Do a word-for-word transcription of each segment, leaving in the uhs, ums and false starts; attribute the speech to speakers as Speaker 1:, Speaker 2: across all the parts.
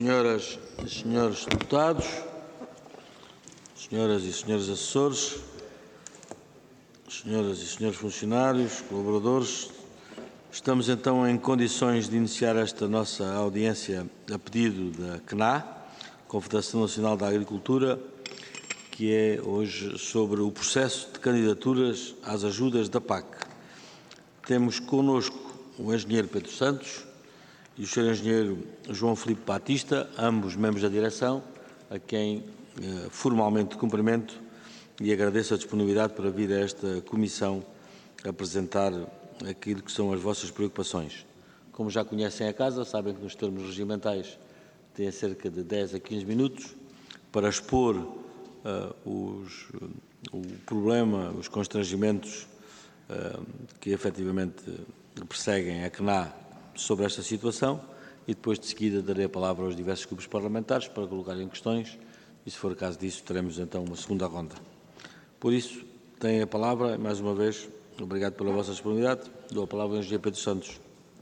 Speaker 1: Senhoras e senhores deputados, senhoras e senhores assessores, senhoras e senhores funcionários, colaboradores, estamos então em condições de iniciar esta nossa audiência a pedido da C N A, Confederação Nacional da Agricultura, que é hoje sobre o processo de candidaturas às ajudas da P A C. Temos connosco o engenheiro Pedro Santos e o senhor engenheiro João Filipe Batista, ambos membros da direção, a quem eh, formalmente cumprimento e agradeço a disponibilidade para vir a esta comissão apresentar aquilo que são as vossas preocupações. Como já conhecem a casa, sabem que nos termos regimentais têm cerca de dez a quinze minutos para expor uh, os, o problema, os constrangimentos uh, que efetivamente perseguem a C N A sobre esta situação e depois de seguida darei a palavra aos diversos grupos parlamentares para colocarem questões e, se for o caso disso, teremos então uma segunda ronda. Por isso, têm a palavra, mais uma vez, obrigado pela vossa disponibilidade, dou a palavra ao engenheiro Pedro Santos.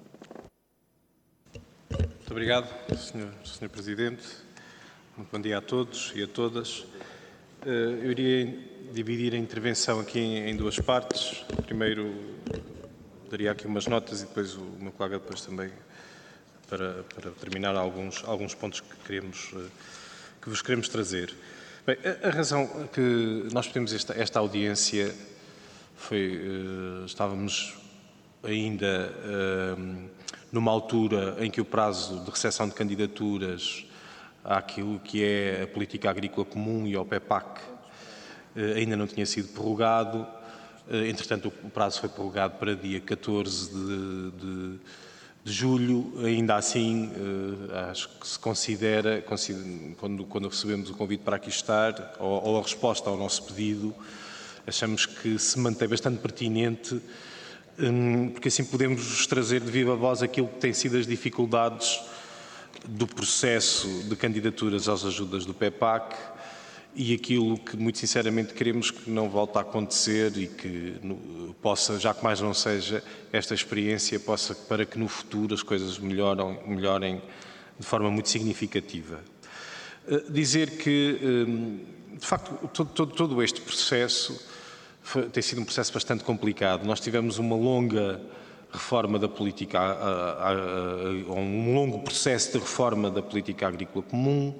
Speaker 2: Muito obrigado, senhor, senhor Presidente. Muito bom dia a todos e a todas. Eu iria dividir a intervenção aqui em duas partes. Primeiro, daria aqui umas notas e depois o meu colega depois também para, para terminar alguns, alguns pontos que, queremos, que vos queremos trazer. Bem, a, a razão que nós pedimos esta, esta audiência foi, uh, estávamos ainda uh, numa altura em que o prazo de recepção de candidaturas àquilo que é a Política Agrícola Comum e ao P E P A C uh, ainda não tinha sido prorrogado. Entretanto, o prazo foi prorrogado para dia catorze de, de, de julho. Ainda assim, acho que se considera, quando, quando recebemos o convite para aqui estar, ou, ou a resposta ao nosso pedido, achamos que se mantém bastante pertinente, porque assim podemos trazer de viva voz aquilo que têm sido as dificuldades do processo de candidaturas às ajudas do P E P A C, e aquilo que, muito sinceramente, queremos que não volte a acontecer e que no, possa, já que mais não seja, esta experiência possa, para que no futuro as coisas melhoram, melhorem de forma muito significativa. Uh, dizer que, um, de facto, todo, todo, todo este processo foi, tem sido um processo bastante complicado. Nós tivemos uma longa reforma da política, a, a, a, a, um longo processo de reforma da política agrícola comum,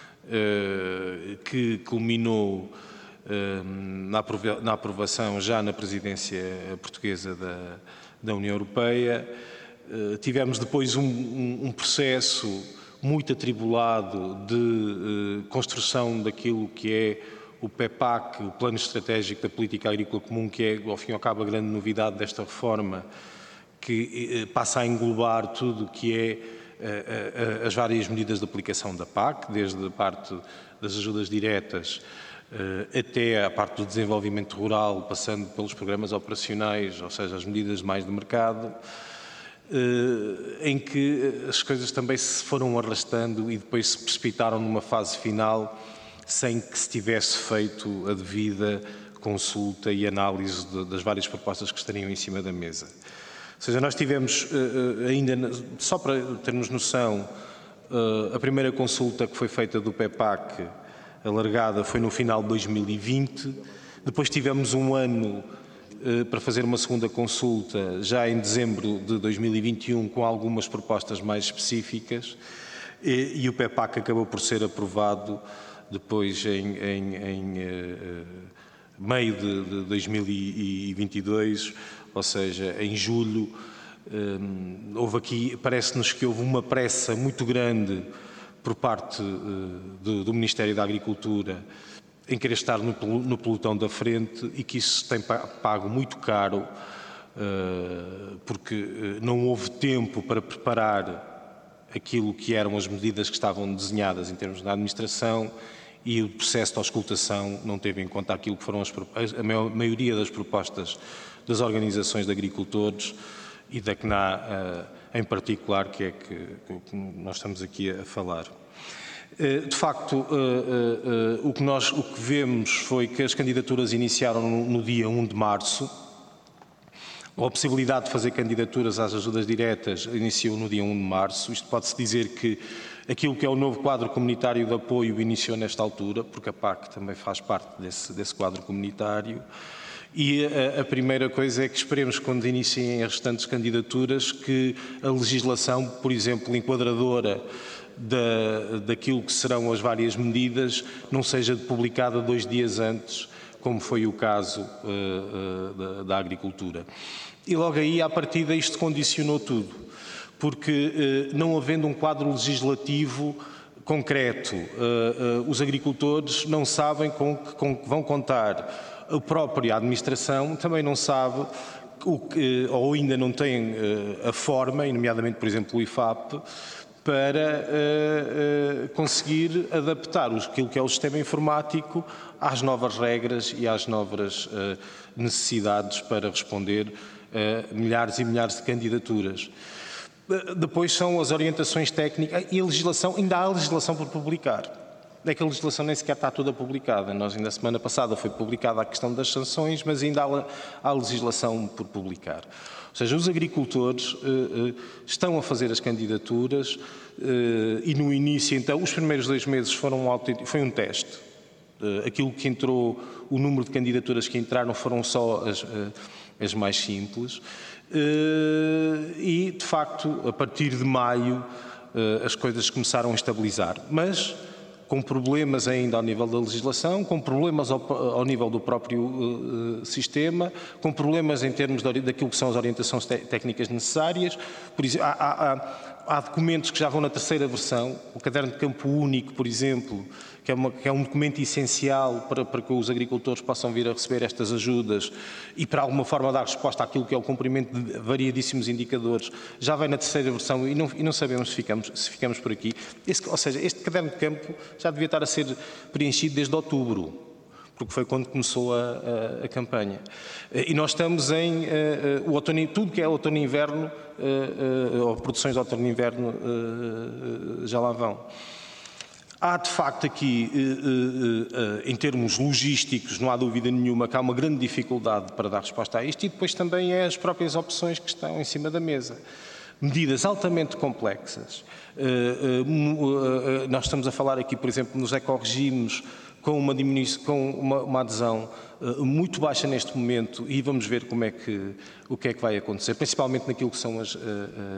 Speaker 2: Uh, que culminou uh, na, aprova na aprovação já na presidência portuguesa da, da União Europeia. Uh, tivemos depois um, um, um processo muito atribulado de uh, construção daquilo que é o P E P A C, o Plano Estratégico da Política Agrícola Comum, que é, ao fim e ao cabo, a grande novidade desta reforma, que uh, passa a englobar tudo o que é as várias medidas de aplicação da P A C, desde a parte das ajudas diretas até a parte do desenvolvimento rural, passando pelos programas operacionais, ou seja, as medidas mais de mercado, em que as coisas também se foram arrastando e depois se precipitaram numa fase final sem que se tivesse feito a devida consulta e análise das várias propostas que estariam em cima da mesa. Ou seja, nós tivemos ainda, só para termos noção, a primeira consulta que foi feita do P E P A C alargada foi no final de dois mil e vinte, depois tivemos um ano para fazer uma segunda consulta já em dezembro de dois mil e vinte e um com algumas propostas mais específicas e, e o P E P A C acabou por ser aprovado depois em, em, em uh, meio de, de dois mil e vinte e dois, ou seja, em julho. Um, houve aqui, parece-nos que houve uma pressa muito grande por parte uh, do, do Ministério da Agricultura em querer estar no, no pelotão da frente e que isso tem pago muito caro, uh, porque uh, não houve tempo para preparar aquilo que eram as medidas que estavam desenhadas em termos da administração e o processo de auscultação não teve em conta aquilo que foram as, a maioria das propostas das organizações de agricultores e da C N A em particular, que é que, que nós estamos aqui a falar. De facto, o que nós o que vemos foi que as candidaturas iniciaram no dia um de março. A possibilidade de fazer candidaturas às ajudas diretas iniciou no dia um de março. Isto pode-se dizer que aquilo que é o novo quadro comunitário de apoio iniciou nesta altura, porque a P A C também faz parte desse, desse quadro comunitário. E a, a primeira coisa é que esperemos, quando iniciem as restantes candidaturas, que a legislação, por exemplo, enquadradora da, daquilo que serão as várias medidas, não seja publicada dois dias antes, como foi o caso uh, uh, da, da agricultura. E logo aí, à partida, isto condicionou tudo, porque uh, não havendo um quadro legislativo concreto, uh, uh, os agricultores não sabem com que, com que vão contar. A própria administração também não sabe, o que, ou ainda não tem uh, a forma, nomeadamente, por exemplo, o I F A P, para uh, uh, conseguir adaptar aquilo que é o sistema informático às novas regras e às novas uh, necessidades para responder a milhares e milhares de candidaturas. Uh, depois são as orientações técnicas e a legislação, ainda há legislação por publicar. É que a legislação nem sequer está toda publicada. Nós ainda a semana passada foi publicada a questão das sanções, mas ainda há, há legislação por publicar. Ou seja, os agricultores uh, uh, estão a fazer as candidaturas uh, e no início, então, os primeiros dois meses foram um, foi um teste. Uh, aquilo que entrou, o número de candidaturas que entraram foram só as, uh, as mais simples. Uh, e, de facto, a partir de maio, uh, as coisas começaram a estabilizar. Mas com problemas ainda ao nível da legislação, com problemas ao, ao nível do próprio uh, sistema, com problemas em termos de, daquilo que são as orientações técnicas necessárias. Por exemplo, há, há, há documentos que já vão na terceira versão, o caderno de campo único, por exemplo, que é, uma, que é um documento essencial para, para que os agricultores possam vir a receber estas ajudas e para alguma forma dar resposta àquilo que é o cumprimento de variadíssimos indicadores, já vai na terceira versão e não, e não sabemos se ficamos, se ficamos por aqui. Esse, ou seja, este caderno de campo já devia estar a ser preenchido desde outubro, porque foi quando começou a, a, a campanha. E nós estamos em uh, uh, o outono, tudo que é outono e inverno, uh, uh, ou produções de outono e inverno, uh, uh, já lá vão. Há, de facto, aqui, em termos logísticos, não há dúvida nenhuma que há uma grande dificuldade para dar resposta a isto e depois também é as próprias opções que estão em cima da mesa. Medidas altamente complexas. Nós estamos a falar aqui, por exemplo, nos ecorregimes, com uma diminuição, com uma, uma adesão muito baixa neste momento e vamos ver como é que, o que é que vai acontecer, principalmente naquilo que são as,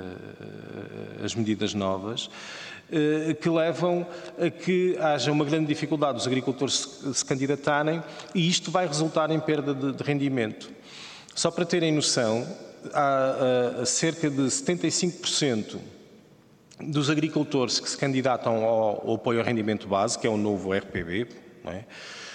Speaker 2: as medidas novas, que levam a que haja uma grande dificuldade dos agricultores se, se candidatarem e isto vai resultar em perda de, de rendimento. Só para terem noção, há, há cerca de setenta e cinco por cento dos agricultores que se candidatam ao, ao apoio ao rendimento base, que é o novo R P B, não é?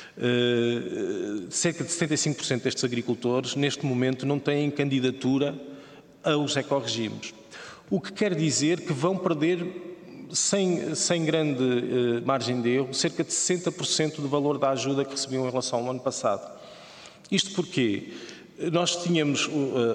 Speaker 2: Uh, cerca de setenta e cinco por cento destes agricultores, neste momento, não têm candidatura aos ecorregimes. O que quer dizer que vão perder, sem, sem grande uh, margem de erro, cerca de sessenta por cento do valor da ajuda que recebiam em relação ao ano passado. Isto porque nós tínhamos, uh,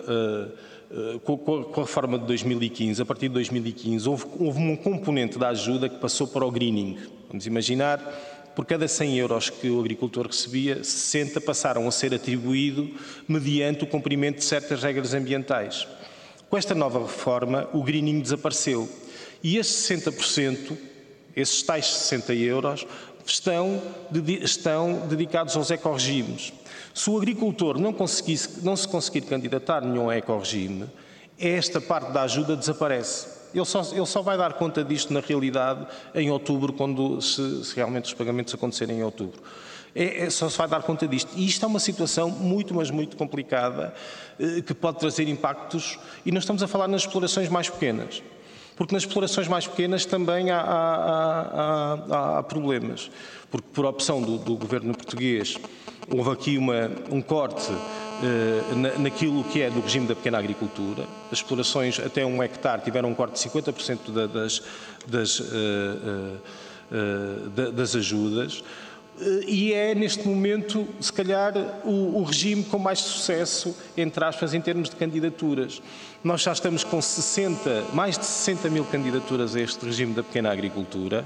Speaker 2: uh, uh, com, com a reforma de dois mil e quinze, a partir de dois mil e quinze, houve, houve um componente da ajuda que passou para o greening. Vamos imaginar, por cada cem euros que o agricultor recebia, sessenta passaram a ser atribuídos mediante o cumprimento de certas regras ambientais. Com esta nova reforma, o greening desapareceu. E esses sessenta por cento, esses tais sessenta euros, estão, estão dedicados aos ecorregimes. Se o agricultor não, conseguisse, não se conseguir candidatar nenhum ecorregime, esta parte da ajuda desaparece. Ele só, ele só vai dar conta disto, na realidade, em outubro, quando se, se realmente os pagamentos acontecerem em outubro. É, é, só se vai dar conta disto. E isto é uma situação muito, mas muito complicada, eh, que pode trazer impactos, e não estamos a falar nas explorações mais pequenas. Porque nas explorações mais pequenas também há, há, há, há problemas. Porque por opção do, do governo português houve aqui uma, um corte uh, na, naquilo que é do regime da pequena agricultura. As explorações até um hectare tiveram um corte de cinquenta por cento da, das, das, uh, uh, uh, da, das ajudas. E é, neste momento, se calhar, o, o regime com mais sucesso, entre aspas, em termos de candidaturas. Nós já estamos com sessenta, mais de sessenta mil candidaturas a este regime da pequena agricultura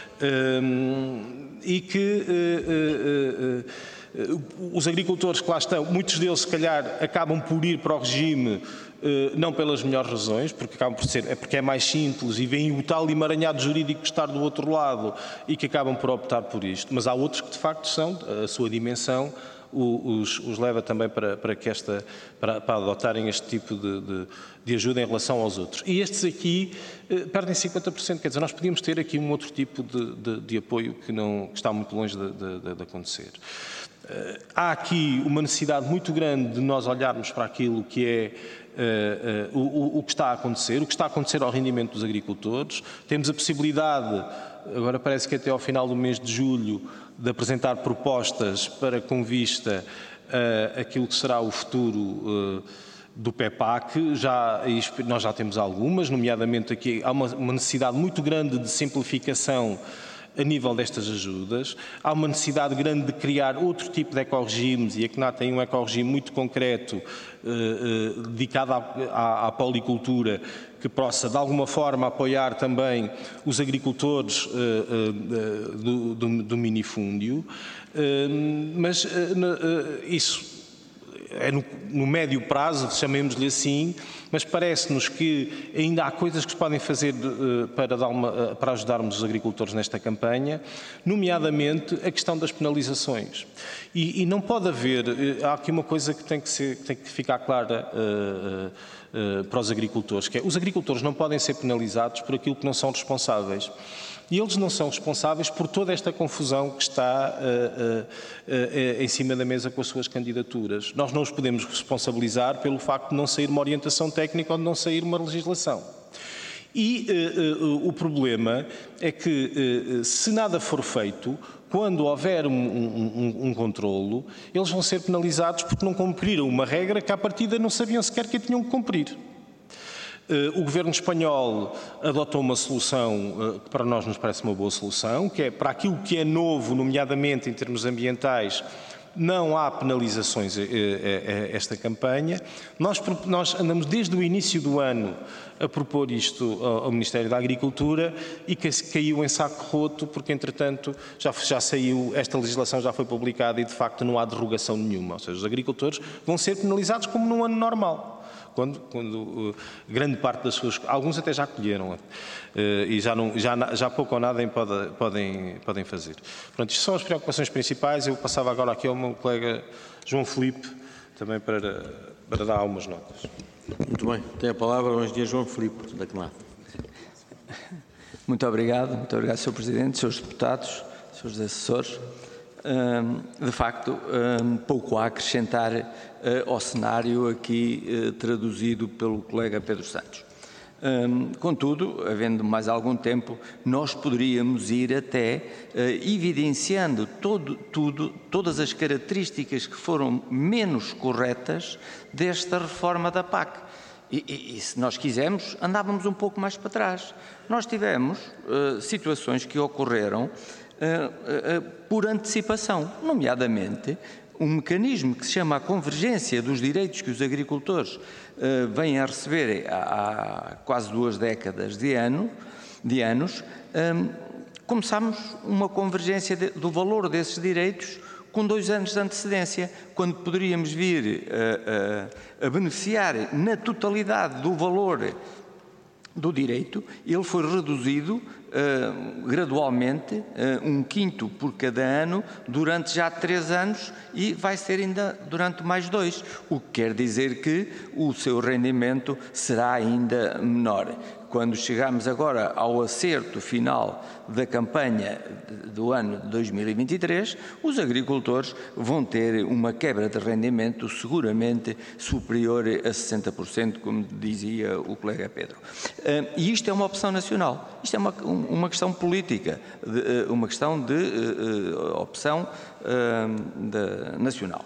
Speaker 2: um, e que uh, uh, uh, os agricultores que lá estão, muitos deles, se calhar, acabam por ir para o regime não pelas melhores razões, porque acabam por ser, é porque é mais simples e vem o tal emaranhado jurídico estar do outro lado e que acabam por optar por isto, mas há outros que de facto são, a sua dimensão os, os leva também para, para, que esta, para, para adotarem este tipo de, de, de ajuda em relação aos outros. E estes aqui eh, perdem cinquenta por cento, quer dizer, nós podíamos ter aqui um outro tipo de, de, de apoio que, não, que está muito longe de, de, de acontecer. Uh, há aqui uma necessidade muito grande de nós olharmos para aquilo que é uh, uh, o, o que está a acontecer, o que está a acontecer ao rendimento dos agricultores. Temos a possibilidade, agora parece que até ao final do mês de julho, de apresentar propostas para com vista uh, aquilo que será o futuro uh, do P E P A C. Já, nós já temos algumas, nomeadamente aqui há uma, uma necessidade muito grande de simplificação a nível destas ajudas. Há uma necessidade grande de criar outro tipo de ecorregimes e a C N A tem um ecorregime muito concreto eh, eh, dedicado à, à, à policultura que possa de alguma forma apoiar também os agricultores eh, eh, do, do, do minifúndio, eh, mas eh, isso é no, no médio prazo, chamemos-lhe assim, mas parece-nos que ainda há coisas que se podem fazer uh, para, dar uma, uh, para ajudarmos os agricultores nesta campanha, nomeadamente a questão das penalizações. E, e não pode haver, uh, há aqui uma coisa que tem que, ser, tem que ficar clara uh, uh, para os agricultores, que é, os agricultores não podem ser penalizados por aquilo que não são responsáveis. E eles não são responsáveis por toda esta confusão que está uh, uh, uh, em cima da mesa com as suas candidaturas. Nós não os podemos responsabilizar pelo facto de não sair uma orientação técnica ou de não sair uma legislação. E uh, uh, o problema é que, uh, se nada for feito, quando houver um, um, um, um controlo, eles vão ser penalizados porque não cumpriram uma regra que, à partida, não sabiam sequer que a tinham que cumprir. O Governo espanhol adotou uma solução que para nós nos parece uma boa solução, que é para aquilo que é novo, nomeadamente em termos ambientais, não há penalizações a esta campanha. Nós, nós andamos desde o início do ano a propor isto ao Ministério da Agricultura e que caiu em saco roto porque, entretanto, já, já saiu, esta legislação já foi publicada e, de facto, não há derrogação nenhuma. Ou seja, os agricultores vão ser penalizados como num ano normal. Quando, quando uh, grande parte das suas... Alguns até já colheram uh, e já, não, já, já pouco ou nada pode, podem, podem fazer. Pronto, isto são as preocupações principais. Eu passava agora aqui ao meu colega João Filipe, também para, para dar algumas notas.
Speaker 1: Muito bem. Tem a palavra o engenheiro João Filipe, da C N A.
Speaker 3: Muito obrigado. Muito obrigado, senhor Presidente, senhores deputados, senhores assessores. De facto, pouco há a acrescentar ao cenário aqui traduzido pelo colega Pedro Santos. Contudo, havendo mais algum tempo, nós poderíamos ir até evidenciando todo, tudo, todas as características que foram menos corretas desta reforma da P A C. E, e, e se nós quisermos, andávamos um pouco mais para trás. Nós tivemos uh, situações que ocorreram Uh, uh, por antecipação, nomeadamente um mecanismo que se chama a convergência dos direitos que os agricultores uh, vêm a receber há, há quase duas décadas de, ano, de anos. Um, começámos uma convergência de, do valor desses direitos com dois anos de antecedência, quando poderíamos vir uh, uh, a beneficiar na totalidade do valor do direito. Ele foi reduzido uh, gradualmente, uh, um quinto por cada ano, durante já três anos e vai ser ainda durante mais dois, o que quer dizer que o seu rendimento será ainda menor. Quando chegamos agora ao acerto final da campanha do ano de dois mil e vinte e três, os agricultores vão ter uma quebra de rendimento seguramente superior a sessenta por cento, como dizia o colega Pedro. E isto é uma opção nacional, isto é uma, uma questão política, uma questão de opção de, nacional.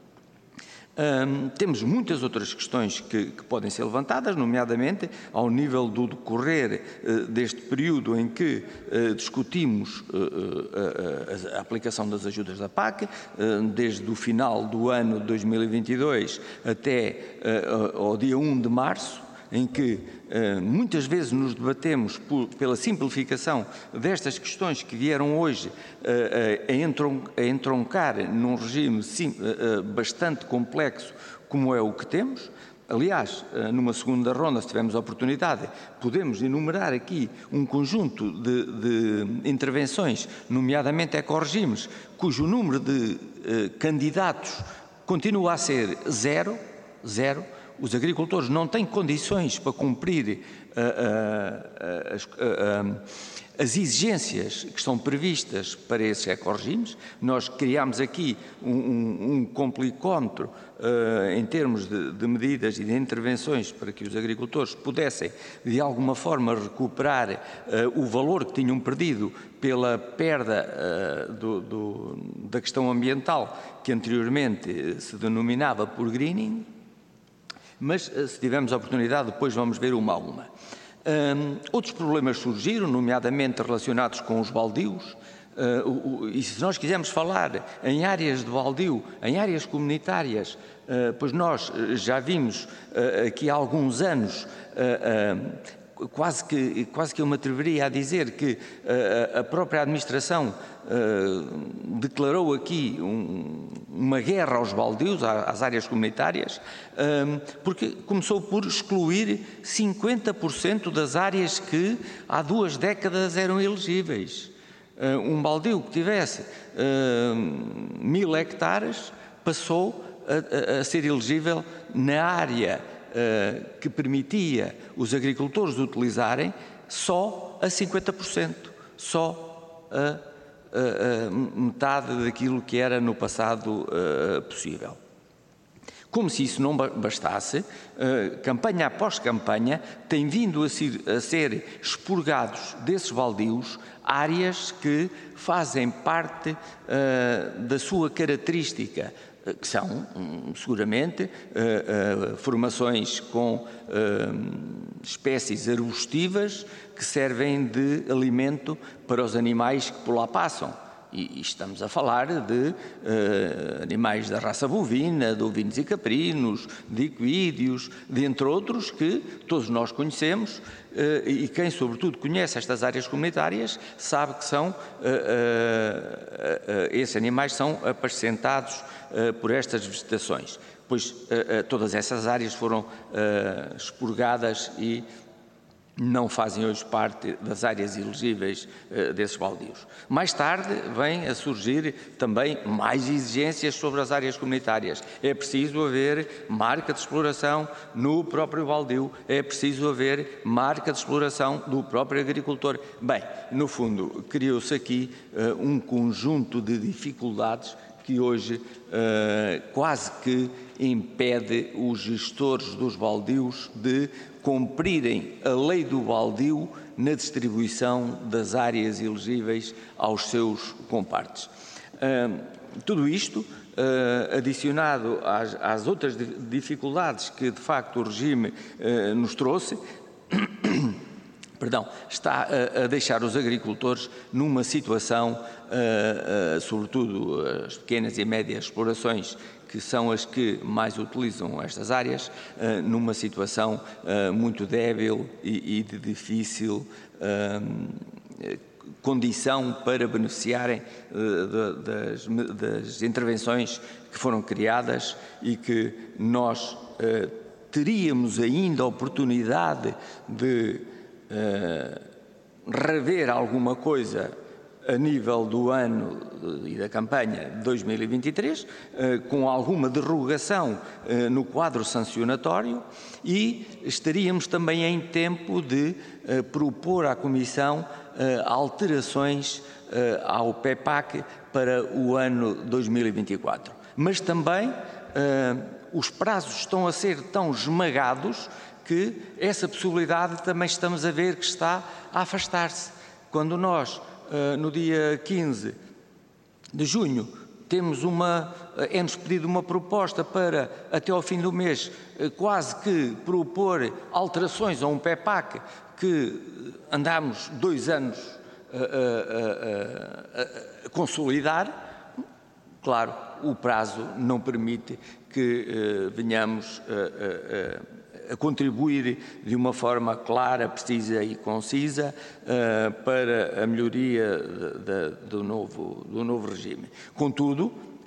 Speaker 3: Um, temos muitas outras questões que, que podem ser levantadas, nomeadamente ao nível do decorrer uh, deste período em que uh, discutimos uh, uh, a, a aplicação das ajudas da P A C, uh, desde o final do ano de dois mil e vinte e dois até uh, ao dia um de março, em que uh, muitas vezes nos debatemos por, pela simplificação destas questões que vieram hoje uh, uh, a, entron, a entroncar num regime sim, uh, uh, bastante complexo como é o que temos. Aliás, numa segunda ronda, se tivermos a oportunidade, podemos enumerar aqui um conjunto de, de intervenções, nomeadamente ecorregimes, cujo número de eh, candidatos continua a ser zero, zero. Os agricultores não têm condições para cumprir uh, uh, as, uh, uh, as exigências que estão previstas para esses ecorregimes. Nós criámos aqui um, um, um complicómetro uh, em termos de, de medidas e de intervenções para que os agricultores pudessem, de alguma forma, recuperar uh, o valor que tinham perdido pela perda uh, do, do, da questão ambiental, que anteriormente se denominava por greening. Mas, se tivermos a oportunidade, depois vamos ver uma a uma. Um, outros problemas surgiram, nomeadamente relacionados com os baldios, uh, o, o, e se nós quisermos falar em áreas de baldio, em áreas comunitárias, uh, pois nós já vimos uh, aqui há alguns anos, uh, uh, quase, que, quase que eu me atreveria a dizer que uh, a própria administração uh, declarou aqui um, uma guerra aos baldios, às áreas comunitárias, um, porque começou por excluir cinquenta por cento das áreas que há duas décadas eram elegíveis. Uh, um baldio que tivesse uh, mil hectares passou a, a, a ser elegível na área uh, que permitia os agricultores utilizarem só a cinquenta por cento, só a Uh, uh, metade daquilo que era no passado uh, possível. Como se isso não bastasse, uh, campanha após campanha, tem vindo a ser, a ser expurgados desses baldios áreas que fazem parte uh, da sua característica, uh, que são, um, seguramente, uh, uh, formações com uh, espécies arbustivas que servem de alimento para os animais que por lá passam. E, e estamos a falar de uh, animais da raça bovina, de ovinos e caprinos, de equídeos, de entre outros que todos nós conhecemos, uh, e quem sobretudo conhece estas áreas comunitárias sabe que são, uh, uh, uh, esses animais são apacentados uh, por estas vegetações. Pois uh, uh, todas essas áreas foram uh, expurgadas e não fazem hoje parte das áreas elegíveis uh, desses baldios. Mais tarde vêm a surgir também mais exigências sobre as áreas comunitárias. É preciso haver marca de exploração no próprio baldio, é preciso haver marca de exploração do próprio agricultor. Bem, no fundo, criou-se aqui uh, um conjunto de dificuldades que hoje uh, quase que impede os gestores dos baldios de cumprirem a lei do baldio na distribuição das áreas elegíveis aos seus compartes. Uh, tudo isto, uh, adicionado às, às outras dificuldades que, de facto, o regime uh, nos trouxe, perdão, está a, a deixar os agricultores numa situação, uh, uh, sobretudo as pequenas e médias explorações, que são as que mais utilizam estas áreas, uh, numa situação uh, muito débil e, e de difícil uh, condição para beneficiarem uh, de, das, das intervenções que foram criadas e que nós uh, teríamos ainda a oportunidade de uh, rever alguma coisa a nível do ano e da campanha de dois mil e vinte e três, com alguma derrogação no quadro sancionatório, e estaríamos também em tempo de propor à Comissão alterações ao P E P A C para o ano dois mil e vinte e quatro. Mas também os prazos estão a ser tão esmagados que essa possibilidade também estamos a ver que está a afastar-se. Quando nós, no dia quinze de junho, temos uma, é-nos pedido uma proposta para, até ao fim do mês, quase que propor alterações a um P E P A C que andámos dois anos a, a, a, a consolidar. Claro, o prazo não permite que uh, venhamos a, a, a contribuir de uma forma clara, precisa e concisa uh, para a melhoria de, de, do, novo, do novo regime. Contudo,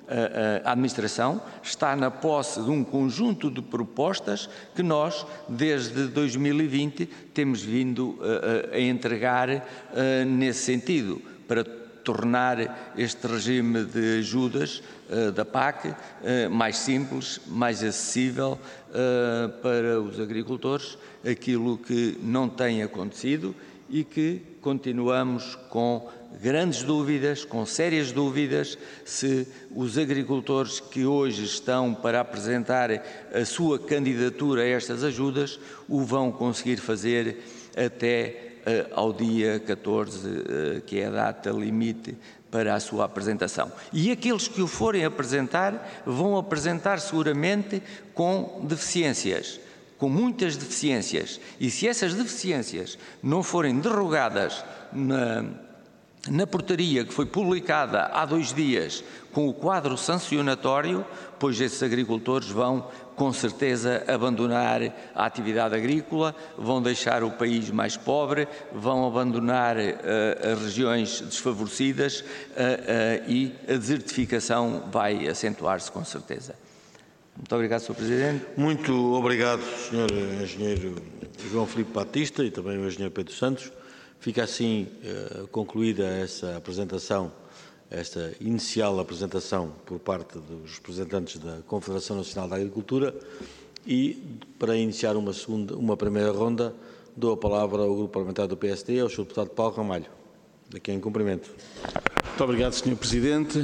Speaker 3: a administração está na posse de um conjunto de propostas que nós, desde dois mil e vinte, temos vindo a, a entregar nesse sentido, para tornar este regime de ajudas da P A C mais simples, mais acessível para os agricultores, aquilo que não tem acontecido e que continuamos com grandes dúvidas, com sérias dúvidas, se os agricultores que hoje estão para apresentar a sua candidatura a estas ajudas o vão conseguir fazer até uh, ao dia catorze, uh, que é a data limite para a sua apresentação. E aqueles que o forem apresentar vão apresentar seguramente com deficiências, com muitas deficiências. E se essas deficiências não forem derrogadas na Na portaria que foi publicada há dois dias com o quadro sancionatório, pois esses agricultores vão, com certeza, abandonar a atividade agrícola, vão deixar o país mais pobre, vão abandonar uh, as regiões desfavorecidas uh, uh, e a desertificação vai acentuar-se, com certeza. Muito obrigado, senhor Presidente.
Speaker 1: Muito obrigado, senhor Engenheiro João Filipe Batista e também o Engenheiro Pedro Santos. Fica assim uh, concluída essa apresentação, esta inicial apresentação por parte dos representantes da Confederação Nacional da Agricultura e, para iniciar uma, segunda, uma primeira ronda, dou a palavra ao Grupo Parlamentar do P S D, ao senhor Deputado Paulo Ramalho. Daqui em cumprimento.
Speaker 4: Muito obrigado, senhor Presidente,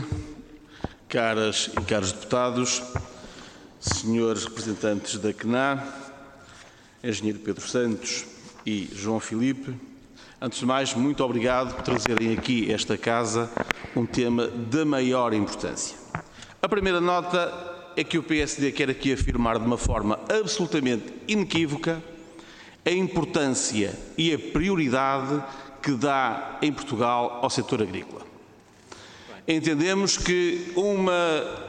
Speaker 4: caras e caros deputados, senhores representantes da C N A, Engenheiro Pedro Santos e João Filipe. Antes de mais, muito obrigado por trazerem aqui esta casa um tema da maior importância. A primeira nota é que o P S D quer aqui afirmar de uma forma absolutamente inequívoca a importância e a prioridade que dá em Portugal ao setor agrícola. Entendemos que uma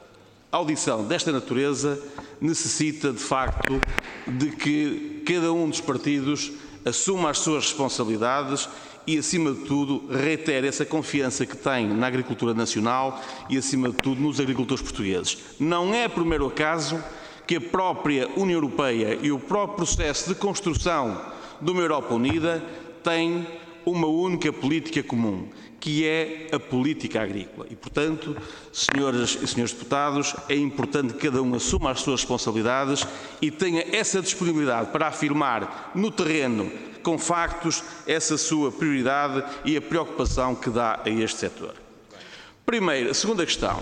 Speaker 4: audição desta natureza necessita, de facto, de que cada um dos partidos assuma as suas responsabilidades e, acima de tudo, reitere essa confiança que tem na agricultura nacional e, acima de tudo, nos agricultores portugueses. Não é por mero acaso que a própria União Europeia e o próprio processo de construção de uma Europa unida têm uma única política comum, que é a política agrícola. E, portanto, senhoras e senhores deputados, é importante que cada um assuma as suas responsabilidades e tenha essa disponibilidade para afirmar no terreno, com factos, essa sua prioridade e a preocupação que dá a este setor. Primeiro, a segunda questão.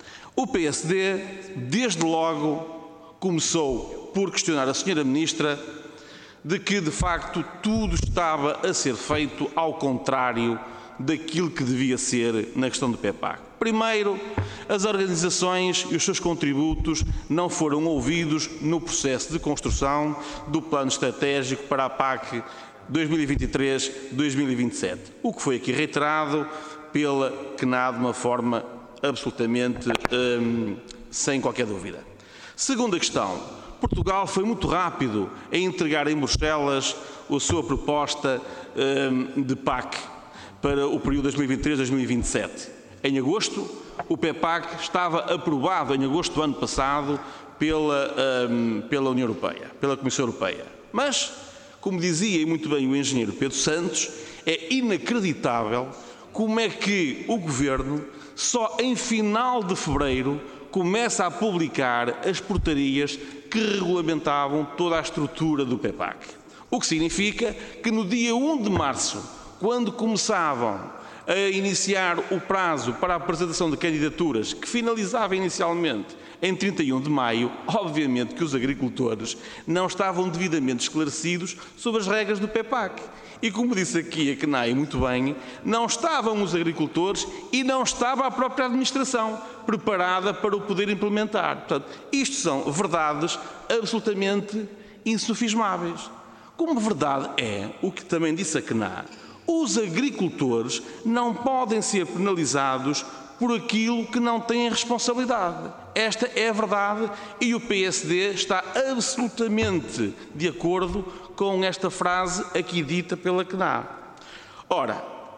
Speaker 4: O P S D, desde logo, começou por questionar a senhora Ministra de que, de facto, tudo estava a ser feito ao contrário daquilo que devia ser na questão do P E P A C. Primeiro, as organizações e os seus contributos não foram ouvidos no processo de construção do plano estratégico para a P A C dois mil e vinte e três a dois mil e vinte e sete, o que foi aqui reiterado pela C N A de uma forma absolutamente hum, sem qualquer dúvida. Segunda questão. Portugal foi muito rápido em entregar em Bruxelas a sua proposta hum, de P A C para o período dois mil e vinte e três a dois mil e vinte e sete. Em agosto, o P E P A C estava aprovado em agosto do ano passado pela, hum, pela União Europeia, pela Comissão Europeia. Mas, como dizia muito bem o engenheiro Pedro Santos, é inacreditável como é que o Governo, só em final de fevereiro, começa a publicar as portarias que regulamentavam toda a estrutura do P E P A C. O que significa que no dia um de março, quando começavam a iniciar o prazo para a apresentação de candidaturas, que finalizava inicialmente em trinta e um de maio, obviamente que os agricultores não estavam devidamente esclarecidos sobre as regras do P E P A C. E como disse aqui a C N A I muito bem, não estavam os agricultores e não estava a própria administração preparada para o poder implementar. Portanto, isto são verdades absolutamente insufismáveis. Como verdade é, o que também disse a C N A, os agricultores não podem ser penalizados por aquilo que não têm responsabilidade. Esta é a verdade e o P S D está absolutamente de acordo com esta frase aqui dita pela C N A. Ora,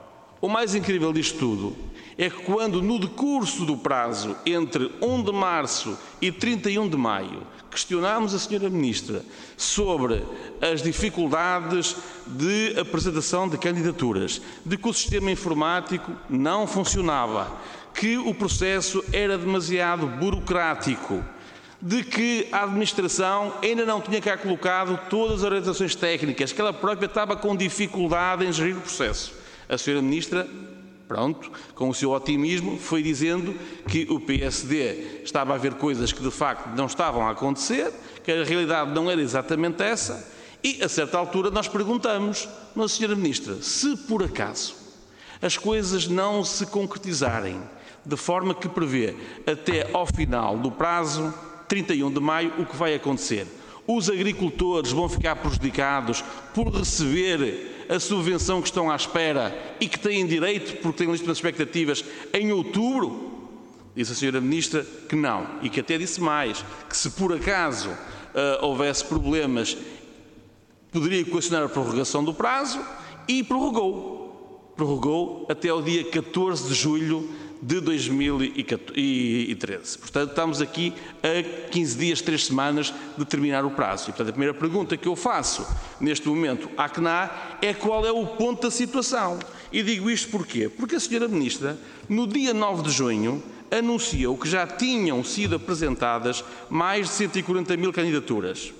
Speaker 4: O mais incrível disto tudo é que quando no decurso do prazo entre um de março e trinta e um de maio questionámos a senhora Ministra sobre as dificuldades de apresentação de candidaturas, de que o sistema informático não funcionava, que o processo era demasiado burocrático, de que a administração ainda não tinha cá colocado todas as orientações técnicas, que ela própria estava com dificuldade em gerir o processo. A senhora Ministra, pronto, com o seu otimismo, foi dizendo que o P S D estava a ver coisas que de facto não estavam a acontecer, que a realidade não era exatamente essa, e a certa altura nós perguntamos, mas senhora Ministra, se por acaso as coisas não se concretizarem de forma que prevê até ao final do prazo, trinta e um de maio, o que vai acontecer? Os agricultores vão ficar prejudicados por receber a subvenção que estão à espera e que têm direito, porque têm legítimas expectativas, em outubro? Disse a senhora Ministra que não, e que até disse mais, que se por acaso uh, houvesse problemas, poderia questionar a prorrogação do prazo, e prorrogou. Prorrogou até ao dia catorze de julho de dois mil e treze. Portanto, estamos aqui a quinze dias, três semanas de terminar o prazo. E, portanto, a primeira pergunta que eu faço neste momento à C N A é qual é o ponto da situação. E digo isto porquê? Porque a senhora Ministra, no dia nove de junho, anunciou que já tinham sido apresentadas mais de cento e quarenta mil candidaturas.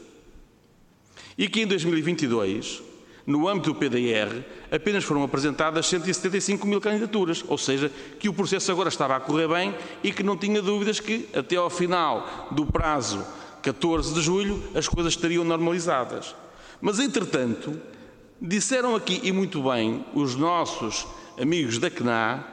Speaker 4: E que em dois mil e vinte e dois, no âmbito do P D R, apenas foram apresentadas cento e setenta e cinco mil candidaturas, ou seja, que o processo agora estava a correr bem e que não tinha dúvidas que até ao final do prazo catorze de julho as coisas estariam normalizadas. Mas, entretanto, disseram aqui, e muito bem, os nossos amigos da C N A,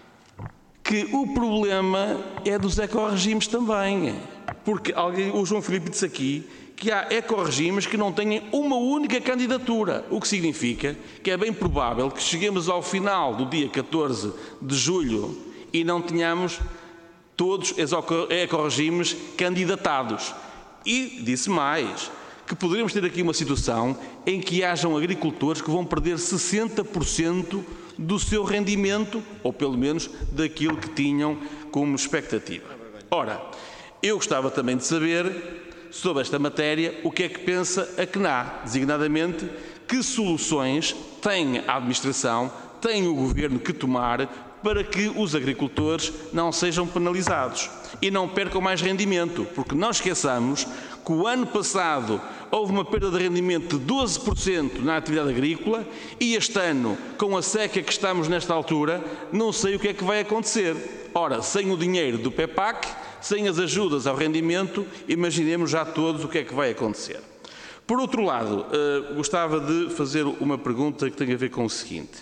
Speaker 4: que o problema é dos ecorregimes também. Porque alguém, o João Filipe disse aqui que há ecorregimes que não têm uma única candidatura, o que significa que é bem provável que cheguemos ao final do dia catorze de julho e não tenhamos todos os ecorregimes candidatados. E disse mais, que poderíamos ter aqui uma situação em que hajam agricultores que vão perder sessenta por cento do seu rendimento, ou pelo menos daquilo que tinham como expectativa. Ora, eu gostava também de saber, sobre esta matéria, o que é que pensa a C N A, designadamente, que soluções tem a administração, tem o governo que tomar para que os agricultores não sejam penalizados e não percam mais rendimento, porque não esqueçamos que o ano passado houve uma perda de rendimento de doze por cento na atividade agrícola e este ano, com a seca que estamos nesta altura, não sei o que é que vai acontecer. Ora, sem o dinheiro do P E P A C, sem as ajudas ao rendimento, imaginemos já todos o que é que vai acontecer. Por outro lado, uh, gostava de fazer uma pergunta que tem a ver com o seguinte.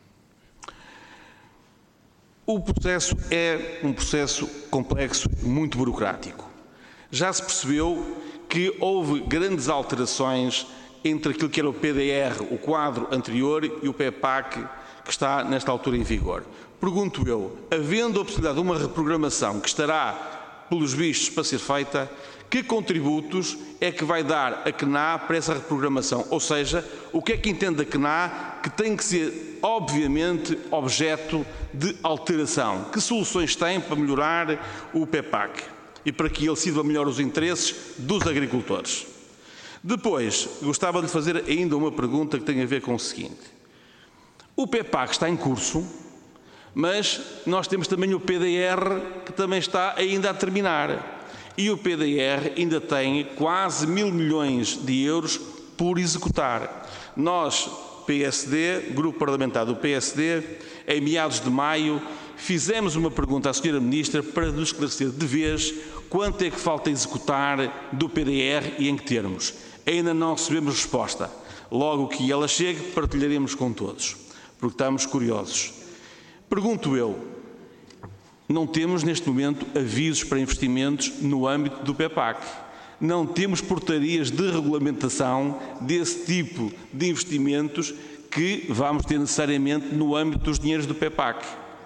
Speaker 4: O processo é um processo complexo, muito burocrático. Já se percebeu que houve grandes alterações entre aquilo que era o P D R, o quadro anterior, e o P E P A C, que está nesta altura em vigor. Pergunto eu, havendo a possibilidade de uma reprogramação que estará, pelos vistos, para ser feita, que contributos é que vai dar a C N A para essa reprogramação? Ou seja, o que é que entende a C N A que tem que ser, obviamente, objeto de alteração? Que soluções tem para melhorar o P E P A C e para que ele sirva melhor os interesses dos agricultores? Depois, gostava de fazer ainda uma pergunta que tem a ver com o seguinte. O P E P A C está em curso, mas nós temos também o P D R, que também está ainda a terminar. E o P D R ainda tem quase mil milhões de euros por executar. Nós, P S D, Grupo Parlamentar do P S D, em meados de maio, fizemos uma pergunta à senhora Ministra para nos esclarecer de vez quanto é que falta executar do P D R e em que termos. Ainda não recebemos resposta. Logo que ela chegue, partilharemos com todos, porque estamos curiosos. Pergunto eu, não temos neste momento avisos para investimentos no âmbito do P E P A C. Não temos portarias de regulamentação desse tipo de investimentos que vamos ter necessariamente no âmbito dos dinheiros do P E P A C.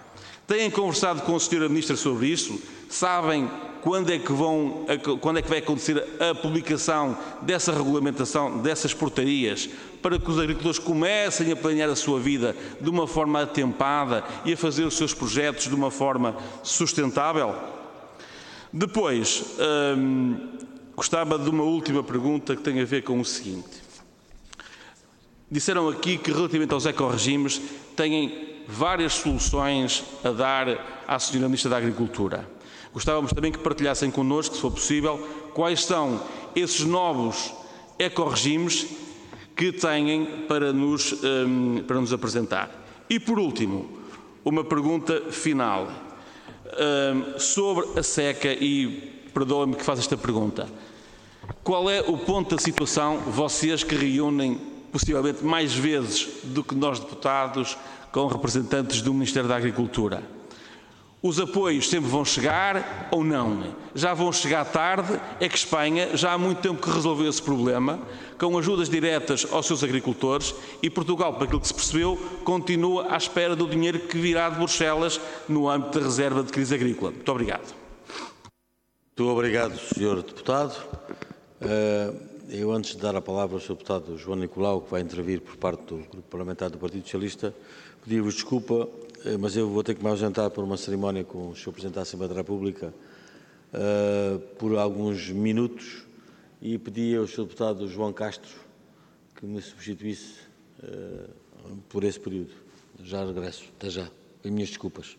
Speaker 4: Têm conversado com a senhora Ministra sobre isso? Sabem quando é que, vão, quando é que vai acontecer a publicação dessa regulamentação, dessas portarias, para que os agricultores comecem a planear a sua vida de uma forma atempada e a fazer os seus projetos de uma forma sustentável? Depois, hum, gostava de uma última pergunta que tem a ver com o seguinte. Disseram aqui que, relativamente aos ecorregimes, têm várias soluções a dar à senhora Ministra da Agricultura. Gostávamos também que partilhassem connosco, se for possível, quais são esses novos ecorregimes que têm para nos, um, para nos apresentar. E, por último, uma pergunta final um, sobre a seca, e perdoem-me que faça esta pergunta. Qual é o ponto da situação, vocês que reúnem possivelmente mais vezes do que nós deputados com representantes do Ministério da Agricultura? Os apoios sempre vão chegar ou não? Já vão chegar tarde? É que Espanha já há muito tempo que resolveu esse problema, com ajudas diretas aos seus agricultores, e Portugal, por aquilo que se percebeu, continua à espera do dinheiro que virá de Bruxelas no âmbito da reserva de crise agrícola. Muito obrigado.
Speaker 1: Muito obrigado, senhor Deputado. Eu, antes de dar a palavra ao senhor Deputado João Nicolau, que vai intervir por parte do Grupo Parlamentar do Partido Socialista, pedia-vos desculpa, mas eu vou ter que me ausentar por uma cerimónia com o senhor Presidente da Assembleia da República uh, por alguns minutos, e pedia ao senhor Deputado João Castro que me substituísse uh, por esse período. Já regresso. Até já. As minhas desculpas.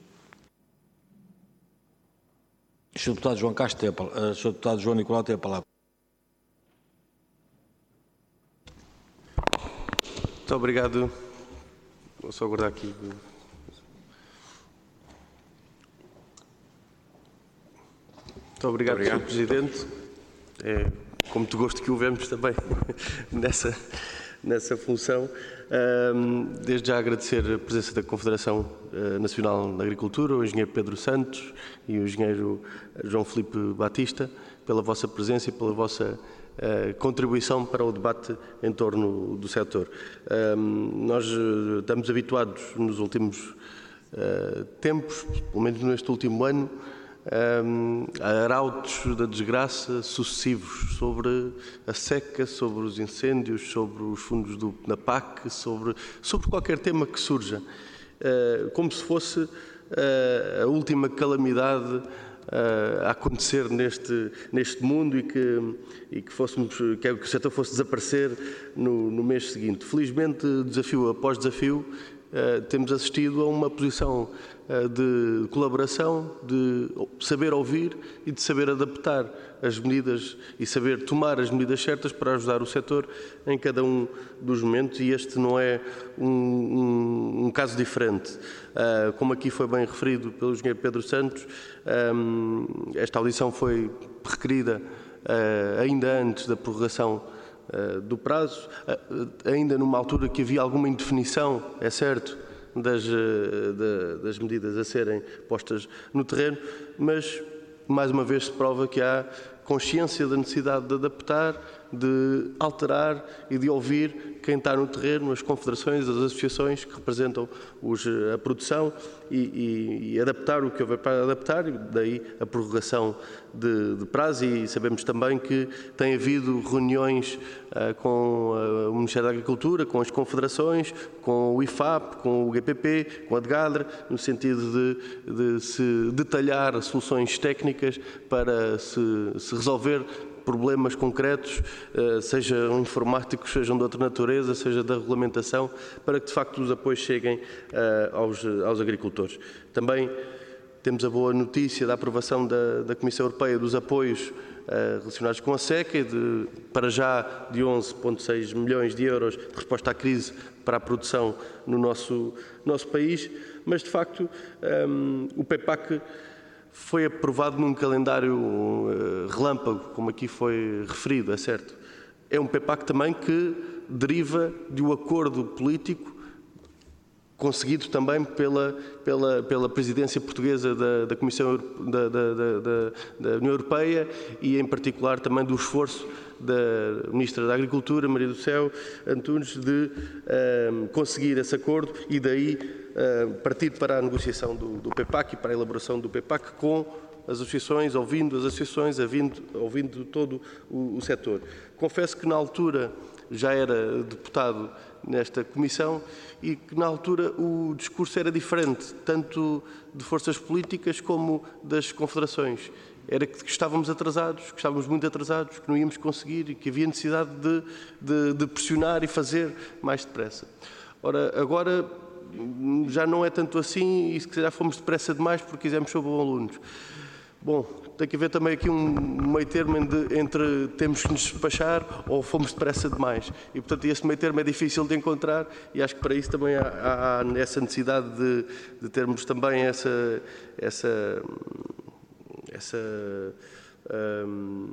Speaker 1: O senhor Deputado João Castro tem a palavra. O senhor Deputado João Nicolau tem a palavra.
Speaker 5: Muito obrigado. Vou só guardar aqui. Muito obrigado, senhor Presidente. É com muito gosto que o vemos também nessa, nessa função. Desde já agradecer a presença da Confederação Nacional da Agricultura, o engenheiro Pedro Santos e o engenheiro João Filipe Batista, pela vossa presença e pela vossa contribuição para o debate em torno do setor. Nós estamos habituados nos últimos tempos, pelo menos neste último ano, a arautos da desgraça sucessivos sobre a seca, sobre os incêndios, sobre os fundos do, da P A C, sobre, sobre qualquer tema que surja, como se fosse a última calamidade a acontecer neste, neste mundo, e que, e que, fôssemos, que o setor fosse desaparecer no, no mês seguinte. Felizmente, desafio após desafio, Uh, temos assistido a uma posição uh, de colaboração, de saber ouvir e de saber adaptar as medidas e saber tomar as medidas certas para ajudar o setor em cada um dos momentos, e este não é um, um, um caso diferente. Uh, como aqui foi bem referido pelo engenheiro Pedro Santos, um, esta audição foi requerida uh, ainda antes da prorrogação do prazo, ainda numa altura que havia alguma indefinição, é certo, das, das medidas a serem postas no terreno, mas mais uma vez se prova que há consciência da necessidade de adaptar, de alterar e de ouvir quem está no terreno, as confederações, as associações que representam os, a produção, e, e, e adaptar o que houver para adaptar, e daí a prorrogação de, de prazo. E sabemos também que tem havido reuniões uh, com uh, o Ministério da Agricultura, com as confederações, com o I F A P, com o G P P, com a DGADRE, no sentido de, de se detalhar soluções técnicas para se, se resolver problemas concretos, sejam informáticos, sejam de outra natureza, seja da regulamentação, para que de facto os apoios cheguem aos, aos agricultores. Também temos a boa notícia da aprovação da, da Comissão Europeia dos apoios relacionados com a seca, de, para já de onze vírgula seis milhões de euros de resposta à crise para a produção no nosso, nosso país, mas de facto um, o P E P A C foi aprovado num calendário uh, relâmpago, como aqui foi referido, é certo. É um P E P A C também que deriva de um acordo político conseguido também pela, pela, pela presidência portuguesa da, da Comissão da, da, da, da União Europeia e, em particular, também do esforço da Ministra da Agricultura, Maria do Céu Antunes, de uh, conseguir esse acordo e daí uh, partir para a negociação do, do P E P A C e para a elaboração do P E P A C com as associações, ouvindo as associações, ouvindo, ouvindo todo o, o setor. Confesso que na altura já era deputado nesta comissão e que na altura o discurso era diferente, tanto de forças políticas como das confederações. Era que estávamos atrasados, que estávamos muito atrasados, que não íamos conseguir e que havia necessidade de, de, de pressionar e fazer mais depressa. Ora, agora já não é tanto assim e se calhar fomos depressa demais porque quisemos ser bons alunos. Bom, tem que haver também aqui um meio termo entre temos que nos despachar ou fomos depressa demais. E, portanto, esse meio termo é difícil de encontrar e acho que para isso também há, há essa necessidade de, de termos também essa, essa, essa, um,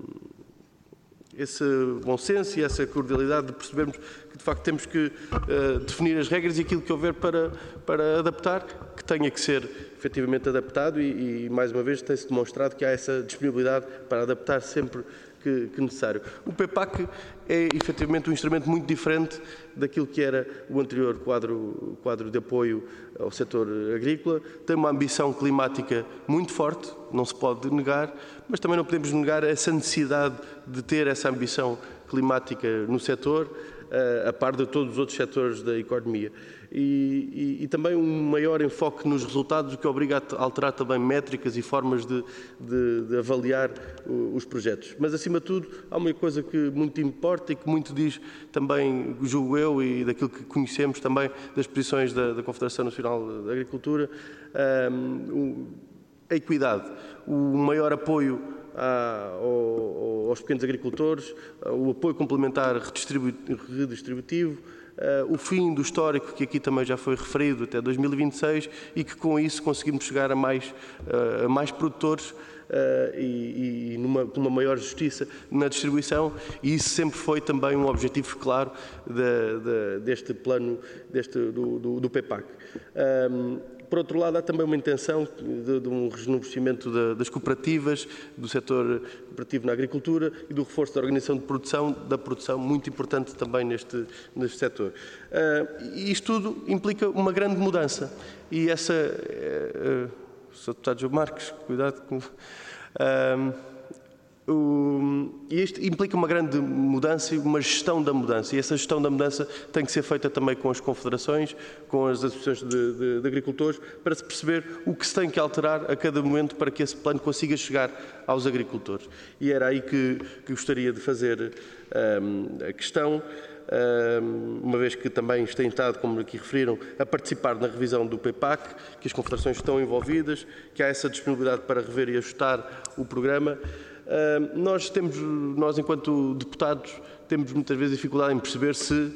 Speaker 5: esse bom senso e essa cordialidade de percebermos que, de facto, temos que uh, definir as regras e aquilo que houver para, para adaptar, que tenha que ser efetivamente adaptado e, e mais uma vez, tem-se demonstrado que há essa disponibilidade para adaptar sempre que, que necessário. O P E P A C é, efetivamente, um instrumento muito diferente daquilo que era o anterior quadro, quadro de apoio ao setor agrícola. Tem uma ambição climática muito forte, não se pode negar, mas também não podemos negar essa necessidade de ter essa ambição climática no setor, a par de todos os outros setores da economia. E, e, e também um maior enfoque nos resultados, o que obriga a alterar também métricas e formas de, de, de avaliar os projetos. Mas, acima de tudo, há uma coisa que muito importa e que muito diz também, julgo eu, e daquilo que conhecemos também das posições da, da Confederação Nacional da Agricultura, um, a equidade, o maior apoio À, ao, aos pequenos agricultores, o apoio complementar redistributivo, uh, o fim do histórico, que aqui também já foi referido, até dois mil e vinte e seis, e que com isso conseguimos chegar a mais, uh, a mais produtores uh, e, e numa, numa maior justiça na distribuição, e isso sempre foi também um objetivo claro de, de, deste plano deste, do, do, do P E P A C. Um, Por outro lado, há também uma intenção de, de um rejuvenescimento das cooperativas, do setor cooperativo na agricultura e do reforço da organização de produção, da produção, muito importante também neste, neste setor. Uh, isto tudo implica uma grande mudança. E essa... Uh, uh, Sr. Deputado João Marques, cuidado com... Uh, O, e isto implica uma grande mudança e uma gestão da mudança. E essa gestão da mudança tem que ser feita também com as confederações, com as associações de, de, de agricultores, para se perceber o que se tem que alterar a cada momento para que esse plano consiga chegar aos agricultores. E era aí que, que gostaria de fazer um, a questão, um, uma vez que também têm estado, como aqui referiram, a participar na revisão do P E P A C, que as confederações estão envolvidas, que há essa disponibilidade para rever e ajustar o programa. Uh, nós temos, nós enquanto deputados, temos muitas vezes dificuldade em perceber se, uh,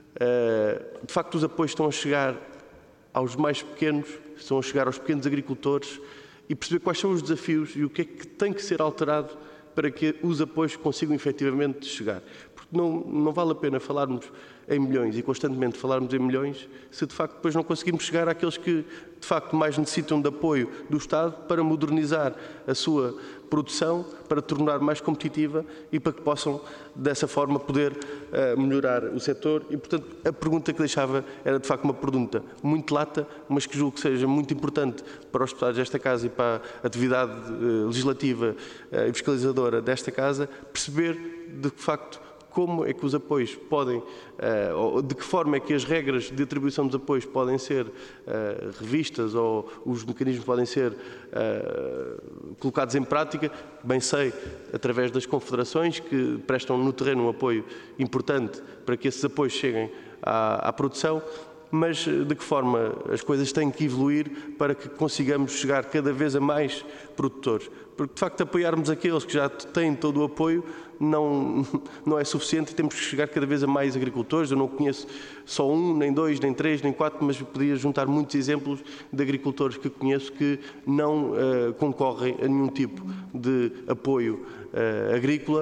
Speaker 5: de facto, os apoios estão a chegar aos mais pequenos, estão a chegar aos pequenos agricultores e perceber quais são os desafios e o que é que tem que ser alterado para que os apoios consigam efetivamente chegar. Porque não, não vale a pena falarmos em milhões e constantemente falarmos em milhões se de facto depois não conseguimos chegar àqueles que de facto mais necessitam de apoio do Estado para modernizar a sua produção, para tornar mais competitiva e para que possam dessa forma poder uh, melhorar o setor. E portanto a pergunta que deixava era de facto uma pergunta muito lata, mas que julgo que seja muito importante para os deputados desta Casa e para a atividade uh, legislativa uh, e fiscalizadora desta Casa, perceber de facto como é que os apoios podem, ou de que forma é que as regras de atribuição dos apoios podem ser revistas ou os mecanismos podem ser colocados em prática. Bem sei, através das confederações que prestam no terreno um apoio importante para que esses apoios cheguem à, à produção, mas de que forma as coisas têm que evoluir para que consigamos chegar cada vez a mais produtores. Porque, de facto, apoiarmos aqueles que já têm todo o apoio não, não é suficiente e temos que chegar cada vez a mais agricultores. Eu não conheço só um, nem dois, nem três, nem quatro, mas podia juntar muitos exemplos de agricultores que conheço que não uh, concorrem a nenhum tipo de apoio uh, agrícola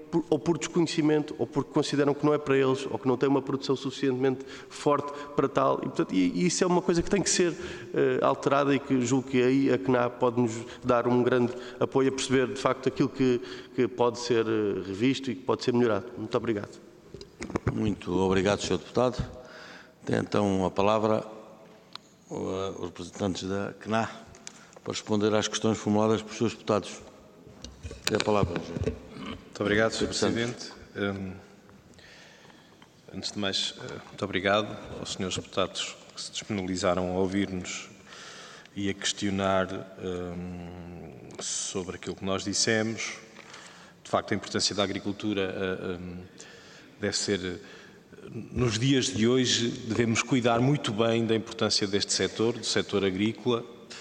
Speaker 5: por, ou por desconhecimento, ou porque consideram que não é para eles, ou que não têm uma produção suficientemente forte para tal. E, portanto, e, e isso é uma coisa que tem que ser uh, alterada e que julgo que aí a C N A pode nos dar um grande apoio a perceber, de facto, aquilo que, que pode ser uh, revisto e que pode ser melhorado. Muito obrigado.
Speaker 1: Muito obrigado, senhor Deputado. Tem então a palavra os representantes da C N A para responder às questões formuladas por seus deputados. Tem a palavra, senhor.
Speaker 2: Muito obrigado, senhor Presidente. Um, antes de mais, muito obrigado aos senhores deputados que se disponibilizaram a ouvir-nos e a questionar um, sobre aquilo que nós dissemos. De facto, a importância da agricultura um, deve ser, nos dias de hoje, devemos cuidar muito bem da importância deste setor, do setor agrícola,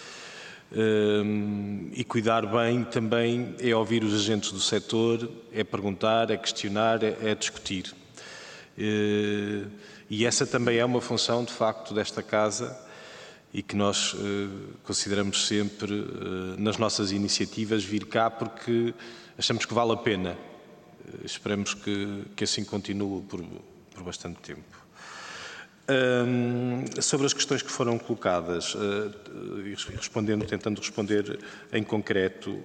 Speaker 2: um, e cuidar bem também é ouvir os agentes do setor, é perguntar, é questionar, é, é discutir. Uh, e essa também é uma função, de facto, desta Casa e que nós uh, consideramos sempre, uh, nas nossas iniciativas, vir cá porque achamos que vale a pena. Uh, esperamos que, que assim continue por, por bastante tempo. Um, sobre as questões que foram colocadas, uh, respondendo, tentando responder em concreto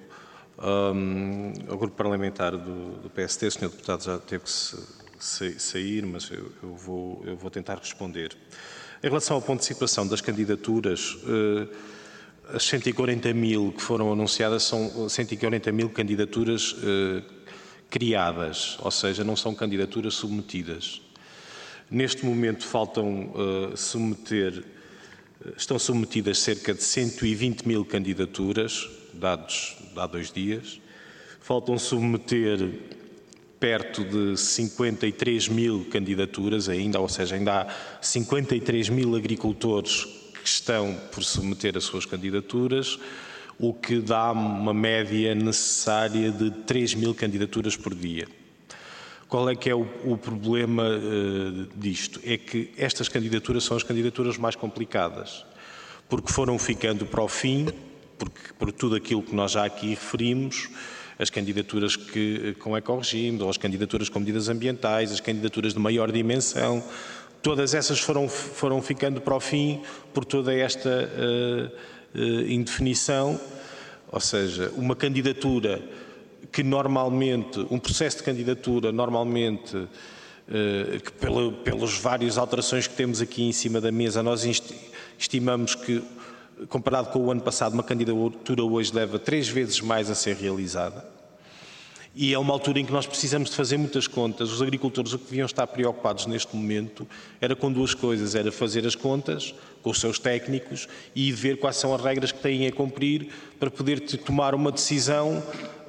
Speaker 2: um, ao grupo parlamentar do, do P S D, o senhor Deputado já teve que se, se, sair, mas eu, eu, vou, eu vou tentar responder. Em relação ao ponto de situação das candidaturas, uh, as cento e quarenta mil que foram anunciadas são cento e quarenta mil candidaturas uh, criadas, ou seja, não são candidaturas submetidas. Neste momento faltam uh, submeter, estão submetidas cerca de cento e vinte mil candidaturas, dados há dois dias. Faltam submeter perto de cinquenta e três mil candidaturas ainda, ou seja, ainda há cinquenta e três mil agricultores que estão por submeter as suas candidaturas, o que dá uma média necessária de três mil candidaturas por dia. Qual é que é o, o problema uh, disto? É que estas candidaturas são as candidaturas mais complicadas, porque foram ficando para o fim, porque, por tudo aquilo que nós já aqui referimos, as candidaturas que, com ecorregime, ou as candidaturas com medidas ambientais, as candidaturas de maior dimensão, todas essas foram, foram ficando para o fim por toda esta uh, uh, indefinição, ou seja, uma candidatura que normalmente, um processo de candidatura normalmente, uh, que pela, pelas várias alterações que temos aqui em cima da mesa, nós estimamos que, comparado com o ano passado, uma candidatura hoje leva três vezes mais a ser realizada. E é uma altura em que nós precisamos de fazer muitas contas. Os agricultores o que deviam estar preocupados neste momento era com duas coisas, era fazer as contas com os seus técnicos e ver quais são as regras que têm a cumprir para poder tomar uma decisão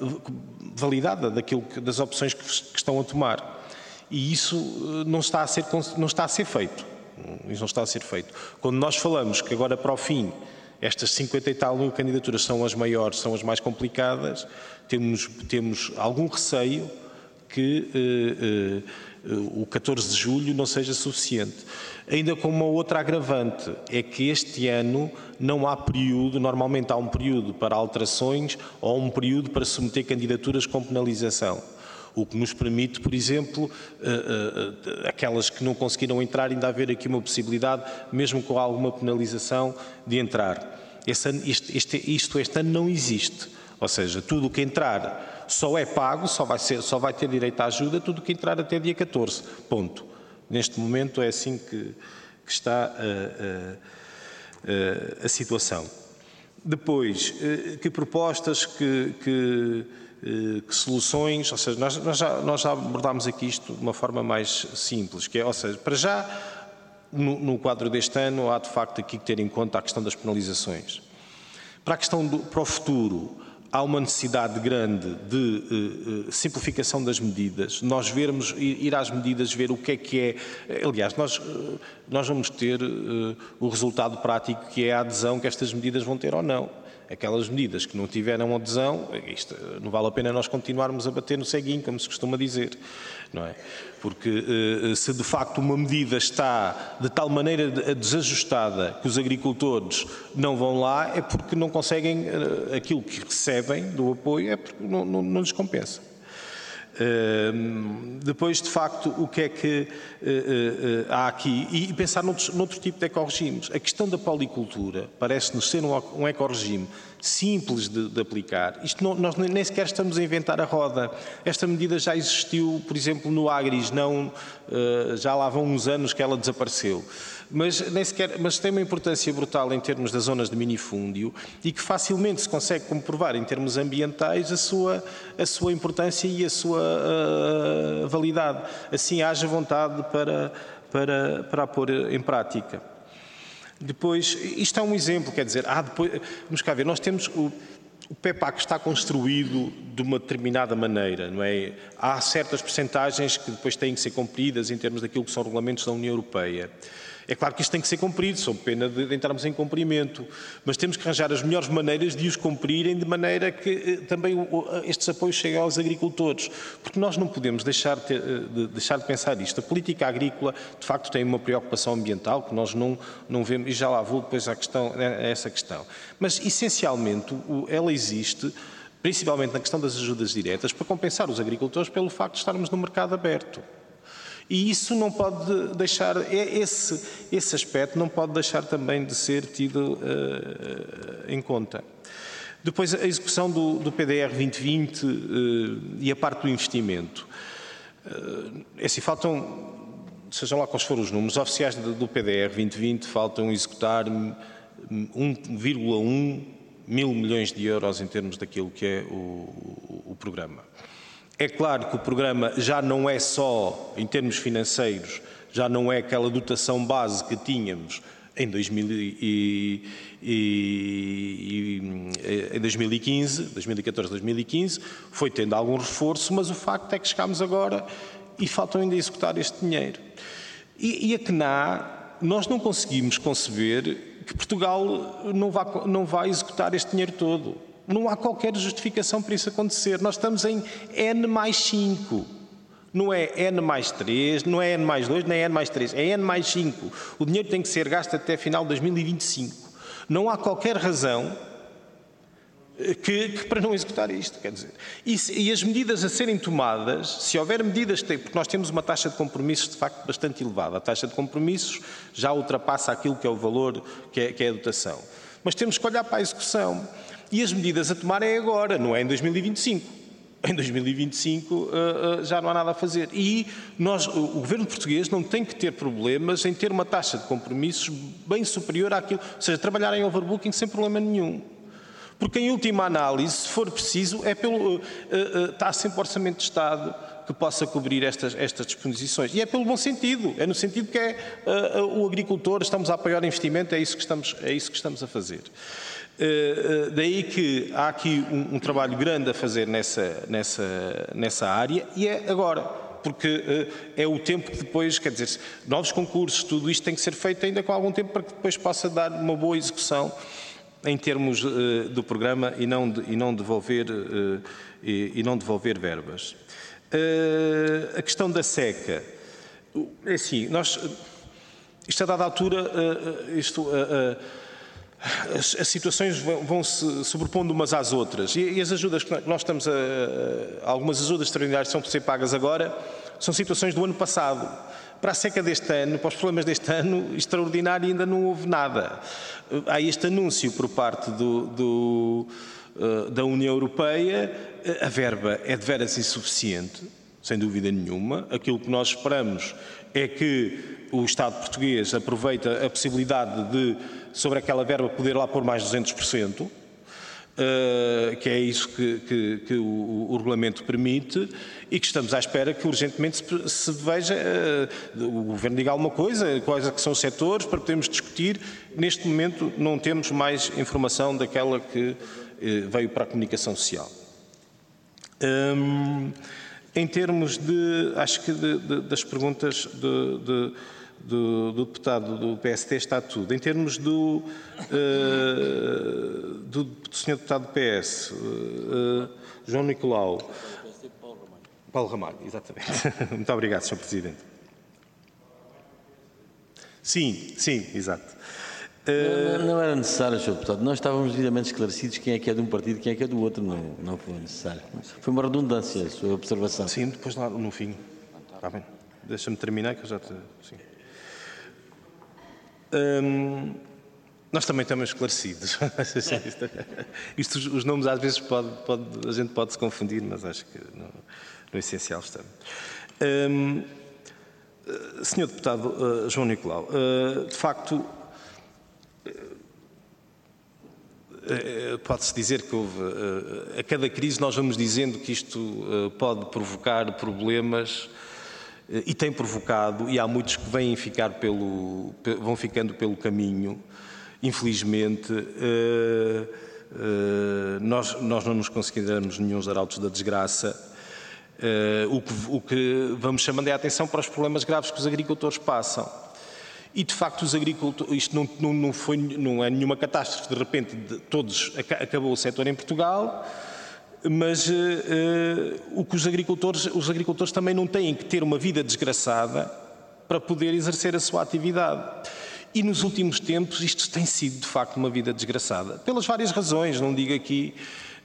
Speaker 2: validada daquilo que, das opções que, que estão a tomar. E isso não está a ser, não está a ser feito. Isso não está a ser feito. Quando nós falamos que agora para o fim estas cinquenta e tal mil candidaturas são as maiores, são as mais complicadas, temos, temos algum receio que uh, uh, uh, o catorze de julho não seja suficiente. Ainda com uma outra agravante, é que este ano não há período, normalmente há um período para alterações ou um período para submeter candidaturas com penalização. O que nos permite, por exemplo, uh, uh, aquelas que não conseguiram entrar, ainda haver aqui uma possibilidade, mesmo com alguma penalização, de entrar. Este ano, este, este, isto este ano não existe. Ou seja, tudo o que entrar só é pago, só vai, ser, só vai ter direito à ajuda, tudo o que entrar até dia catorze. Ponto. Neste momento é assim que, que está uh, uh, uh, a situação. Depois, uh, que propostas, que... que que soluções, ou seja, nós, nós, já, nós já abordámos aqui isto de uma forma mais simples, que é, ou seja, para já, no, no quadro deste ano, há de facto aqui que ter em conta a questão das penalizações. Para a questão do, para o futuro, há uma necessidade grande de uh, uh, simplificação das medidas, nós vermos, ir às medidas, ver o que é que é, aliás, nós, uh, nós vamos ter uh, o resultado prático que é a adesão que estas medidas vão ter ou não. Aquelas medidas que não tiveram adesão, isto, não vale a pena nós continuarmos a bater no ceguinho, como se costuma dizer, não é? Porque se de facto uma medida está de tal maneira desajustada que os agricultores não vão lá, é porque não conseguem aquilo que recebem do apoio, é porque não, não, não lhes compensa. Uh, depois, de facto, o que é que uh, uh, há aqui? E pensar noutro, noutro tipo de ecorregimes. A questão da policultura parece-nos ser um, um ecorregime simples de, de aplicar. Isto não, nós nem sequer estamos a inventar a roda. Esta medida já existiu, por exemplo, no Agris, não, uh, já lá vão uns anos que ela desapareceu. Mas, nem sequer, mas tem uma importância brutal em termos das zonas de minifúndio e que facilmente se consegue comprovar em termos ambientais a sua, a sua importância e a sua uh, validade. Assim haja vontade para, para, para a pôr em prática. Depois, isto é um exemplo, quer dizer, há depois, vamos cá ver, nós temos o, o P E P A C está construído de uma determinada maneira, não é? Há certas percentagens que depois têm que ser cumpridas em termos daquilo que são regulamentos da União Europeia. É claro que isto tem que ser cumprido, sob pena de, de entrarmos em cumprimento, mas temos que arranjar as melhores maneiras de os cumprirem de maneira que eh, também o, estes apoios cheguem aos agricultores, porque nós não podemos deixar de, de, deixar de pensar isto. A política agrícola, de facto, tem uma preocupação ambiental que nós não, não vemos, e já lá vou depois à questão, a essa questão. Mas, essencialmente, o, ela existe, principalmente na questão das ajudas diretas, para compensar os agricultores pelo facto de estarmos no mercado aberto. E isso não pode deixar, esse, esse aspecto não pode deixar também de ser tido uh, em conta. Depois, a execução do, do P D R vinte vinte uh, e a parte do investimento. Uh, é assim, faltam, sejam lá quais forem os números, oficiais do, do P D R vinte vinte faltam executar um vírgula um mil milhões de euros em termos daquilo que é o, o, o programa. É claro que o programa já não é só, em termos financeiros, já não é aquela dotação base que tínhamos em dois mil e quinze, dois mil e catorze, dois mil e quinze, foi tendo algum reforço, mas o facto é que chegámos agora e faltam ainda executar este dinheiro. E, e a C N A, nós não conseguimos conceber que Portugal não vai, não vai executar este dinheiro todo. Não há qualquer justificação para isso acontecer. Nós estamos em N mais cinco. Não é N mais três, não é N mais dois, nem é N mais três. É N mais cinco. O dinheiro tem que ser gasto até final de dois mil e vinte e cinco. Não há qualquer razão que, que para não executar isto. Quer dizer, e, e as medidas a serem tomadas, se houver medidas, porque nós temos uma taxa de compromissos de facto bastante elevada. A taxa de compromissos já ultrapassa aquilo que é o valor, que é, que é a dotação. Mas temos que olhar para a execução. E as medidas a tomar é agora, não é em dois mil e vinte e cinco. Em dois mil e vinte e cinco uh, uh, já não há nada a fazer. E nós, o, o governo português não tem que ter problemas em ter uma taxa de compromissos bem superior àquilo, ou seja, trabalhar em overbooking sem problema nenhum. Porque em última análise, se for preciso, é pelo, uh, uh, está sempre o Orçamento de Estado que possa cobrir estas, estas disposições. E é pelo bom sentido, é no sentido que é uh, uh, o agricultor, estamos a apoiar o investimento, é isso que estamos, é isso que estamos a fazer. Uh, uh, daí que há aqui um, um trabalho grande a fazer nessa, nessa, nessa área e é agora, porque uh, é o tempo que depois, quer dizer, novos concursos, tudo isto tem que ser feito ainda com algum tempo para que depois possa dar uma boa execução em termos uh, do programa e não, de, e não, devolver, uh, e, e não devolver verbas. Uh, a questão da seca, é assim, nós, isto a dada altura, uh, isto... Uh, uh, As, as situações vão, vão se sobrepondo umas às outras e, e as ajudas que nós estamos a, a algumas ajudas extraordinárias que são por ser pagas agora são situações do ano passado. Para a seca deste ano, para os problemas deste ano, extraordinário ainda não houve nada. Há este anúncio por parte do, do, uh, da União Europeia, a verba é de veras insuficiente, sem dúvida nenhuma. Aquilo que nós esperamos é que o Estado português aproveite a possibilidade de, sobre aquela verba, poder lá pôr mais duzentos por cento, uh, que é isso que, que, que o, o regulamento permite, e que estamos à espera que urgentemente se, se veja, uh, o Governo diga alguma coisa, quais é que são os setores, para podermos discutir. Neste momento não temos mais informação daquela que uh, veio para a comunicação social. Um, em termos de, acho que de, de, das perguntas de, de Do, do deputado do P S T está tudo. Em termos do, uh, do, do senhor deputado do P S, uh, João Nicolau. Paulo Ramalho, exatamente. Muito obrigado, senhor Presidente. Sim, sim, exato.
Speaker 1: Uh... Não, não era necessário, senhor Deputado. Nós estávamos devidamente esclarecidos quem é que é de um partido e quem é que é do outro. Não, não foi necessário. Foi uma redundância a sua observação.
Speaker 2: Sim, depois lá no fim. Está bem. Deixa-me terminar que eu já te... Sim. Hum, nós também estamos esclarecidos. Isto, os nomes às vezes pode, pode, a gente pode se confundir, mas acho que no, no essencial estamos. Hum, senhor Deputado uh, João Nicolau, uh, de facto, uh, pode-se dizer que houve, uh, a cada crise nós vamos dizendo que isto uh, pode provocar problemas. E tem provocado, e há muitos que vêm ficar pelo, vão ficando pelo caminho, infelizmente. Uh, uh, nós, nós não nos consideramos nenhum arautos da desgraça. Uh, o, que, o que vamos chamando é a atenção para os problemas graves que os agricultores passam. E, de facto, os agricultores, isto não, não, não, foi, não é nenhuma catástrofe, de repente de, todos, acabou o setor em Portugal. Mas uh, uh, o que os agricultores, os agricultores também não têm que ter uma vida desgraçada para poder exercer a sua atividade. E nos últimos tempos isto tem sido de facto uma vida desgraçada, pelas várias razões. Não digo aqui